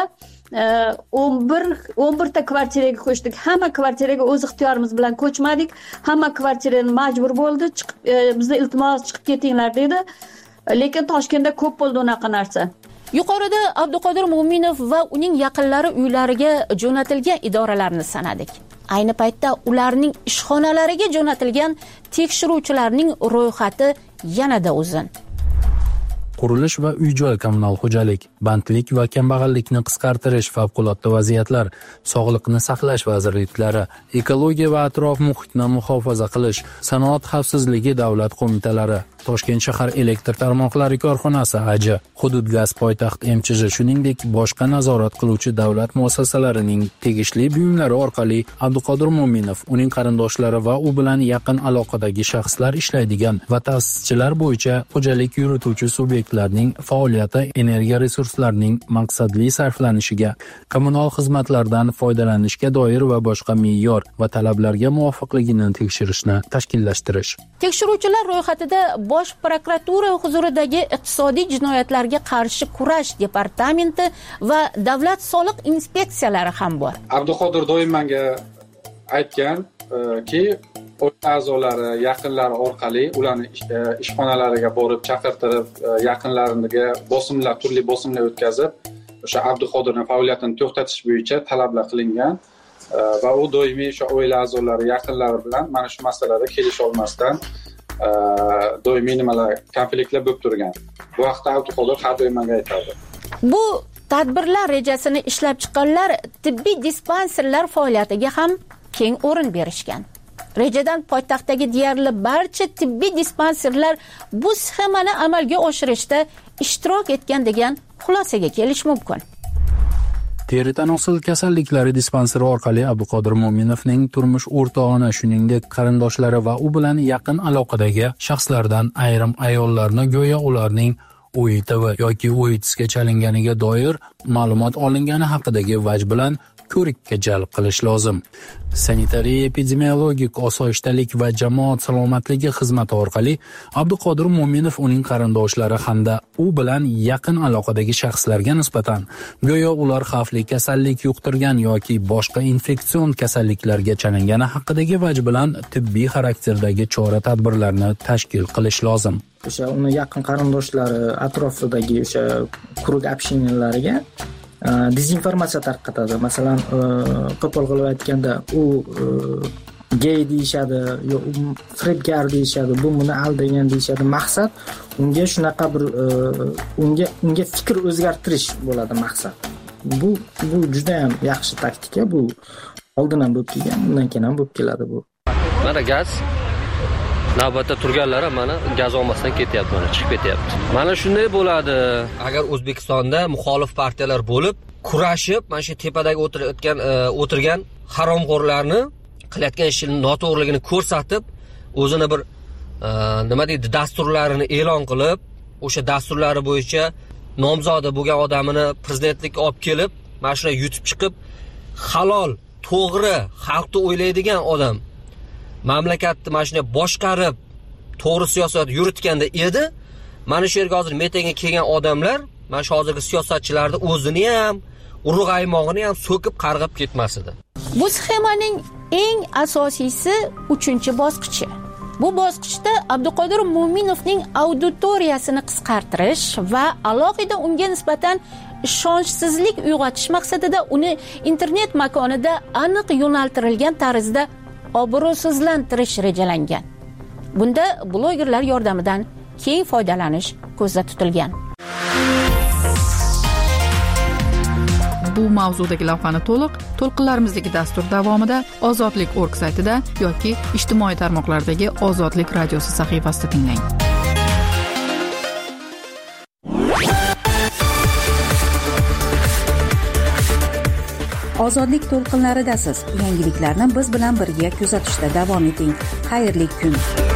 o'n bir o'n bir ta kvartiraga ko'chdik. Hamma kvartiraga o'z ixtiyorimiz bilan ko'chmadik. Hamma kvartirani majbur bo'ldi, chiqib bizga iltimos chiqib ketinglar dedi. Lekin Toshkentda ko'p bo'ldi unaqa narsa. Yuqorida Abduqodir Mo'minov va uning yaqinlari uylariga jo'natilgan idoralarni sanadik. Ayni paytda ularning ishxonalariga jo'natilgan tekshiruvchilarning ro'yxati yanada uzun. Qurilish va uy-joy kommunal xo'jalik, bandlik va kambag'allikni qisqartirish favqulodda vaziyatlar, sog'liqni saqlash vazirliklari, ekologiya va atrof muhitni muhofaza qilish, sanoat xavfsizligi davlat qo'mitalari, Toshkent shahar elektr tarmoqlari korxonasi A J, hudud gaz poytaxt M Ch J, shuningdek boshqa nazorat qiluvchi davlat muassasalarining tegishli buyumlari orqali Abduqodir Mo'minov, uning qarindoshlari va u bilan yaqin aloqadagi shaxslar ishlaydigan va ta'sischilar bo'yicha xo'jalik yurituvchi subyektlarning faoliyati energiya resurslarining maqsadli sarflanishiga, kommunal xizmatlardan foydalanishga doir va boshqa me'yor va talablarga muvofiqligini tekshirishni tashkillashtirish. Tekshiruvchilar ro'yxatida Bosh prokuratura huzuridagi iqtisodiy jinoyatlarga qarshi kurash departamenti va davlat soliq inspeksiyalari ham bor. Abduqodir doim menga aytganki, oila a'zolari, yaqinlari orqali ularni ishxonalariga borib chaqirtirib, yaqinlariga bosimlar, turli bosimlar o'tkazib, o'sha Abduqodirning faoliyatini to'xtatish bo'yicha talablar qilingan va u doimiy o'sha oila a'zolari, yaqinlari bilan mana shu masalada kelisha olmasdan doimiy nimalar konfliktlar bo'lib turgan. Bu vaqtda Abduqodir har doim menga aytadi. Bu tadbirlar rejasini ishlab chiqqanlar tibbiy dispanserlar faoliyatiga ham keng o'rin berishgan. Rejadan poytaxtdagi deyarli barcha tibbiy dispanserlar bu sxemani amalga oshirishda ishtirok etgan degan xulosaga kelish mumkin. Teri tanosil kasalliklari dispanseri orqali Abduqodir Mo'minovning turmush o'rtog'ini, shuningdek qarindoshlari va u bilan yaqin aloqadagi shaxslardan ayrim ayollarni go'yo ularning O I T V yoki O I T S ga chalinganiga doir ma'lumot olingani haqidagi vaj bilan ko'rikka jalb qilish lozim. Sanitariya epidemiologik osoyishtalik va jamoat salomatligi xizmati orqali Abduqodir Mo'minov, uning qarindoshlari hamda u bilan yaqin aloqadagi shaxslarga nisbatan go'yo ular xavfli kasallik yuqtirgan yoki boshqa infeksion kasalliklarga chalingani haqidagi vaj bilan tibbiy xarakterdagi chora-tadbirlarni tashkil qilish lozim. O'sha uni yaqin qarindoshlari atrofidagi o'sha krug общениялariga dezinformatsiya tarqatadi. Masalan, qo'pol qilib aytganda, u gay deyishadi, yo firibgar deyishadi, bu buni aldagan deyishadi. Maqsad unga shunaqa bir unga unga fikr o'zgartirish bo'ladi maqsad. Bu bu juda ham yaxshi taktika, bu oldin ham bo'lib kelgan, bundan keyin ham bo'lib keladi bu. Mana gaz navbatda turganlar ham mana gaz olmasdan ketyapti, mana chiqib ketyapti. Mana shunday bo'ladi. Agar O'zbekistonda muxolif partiyalar bo'lib, kurashib, mana shu tepadagi o'tirgan o'tirgan haromxo'rlarni qilayotgan ishining noto'g'riligini ko'rsatib, o'zini bir nima deydi, dasturlarini e'lon qilib, o'sha dasturlari bo'yicha nomzodi bo'lgan odamini prezidentlikka olib kelib, mana shuni yutib chiqib, halol, to'g'ri, xalqni o'ylaydigan odam mamlakatni mana shunday boshqarib, to'g'ri siyosat yuritganda edi. Mana shu yerga hozir metingga kelgan odamlar, mana shu hozirgi siyosatchilarni o'zini ham, urug' aymog'ini ham so'kib qarg'ab ketmas edi. Bu sxemaning eng asosiysi uchinchi bosqichi. Bu bosqichda Abduqodir Mo'minovning auditoriyasini qisqartirish va alohida unga nisbatan ishonchsizlik uyg'otish maqsadida uni internet makonida aniq yo'naltirilgan tarzda obro'sizlantirish rejalangan. Bunda blogerlar yordamidan keng foydalanish ko'zda tutilgan. Bu mavzudagi lavhani to'liq to'lqinlarimizdagi dastur davomida Ozodlik nokta org saytida yoki ijtimoiy tarmoqlardagi Ozodlik radiosi sahifasida tinglang. Ozodlik to'lqinlaridasiz. Yangiliklarni biz bilan birga kuzatishda davom eting. Xayrli kun.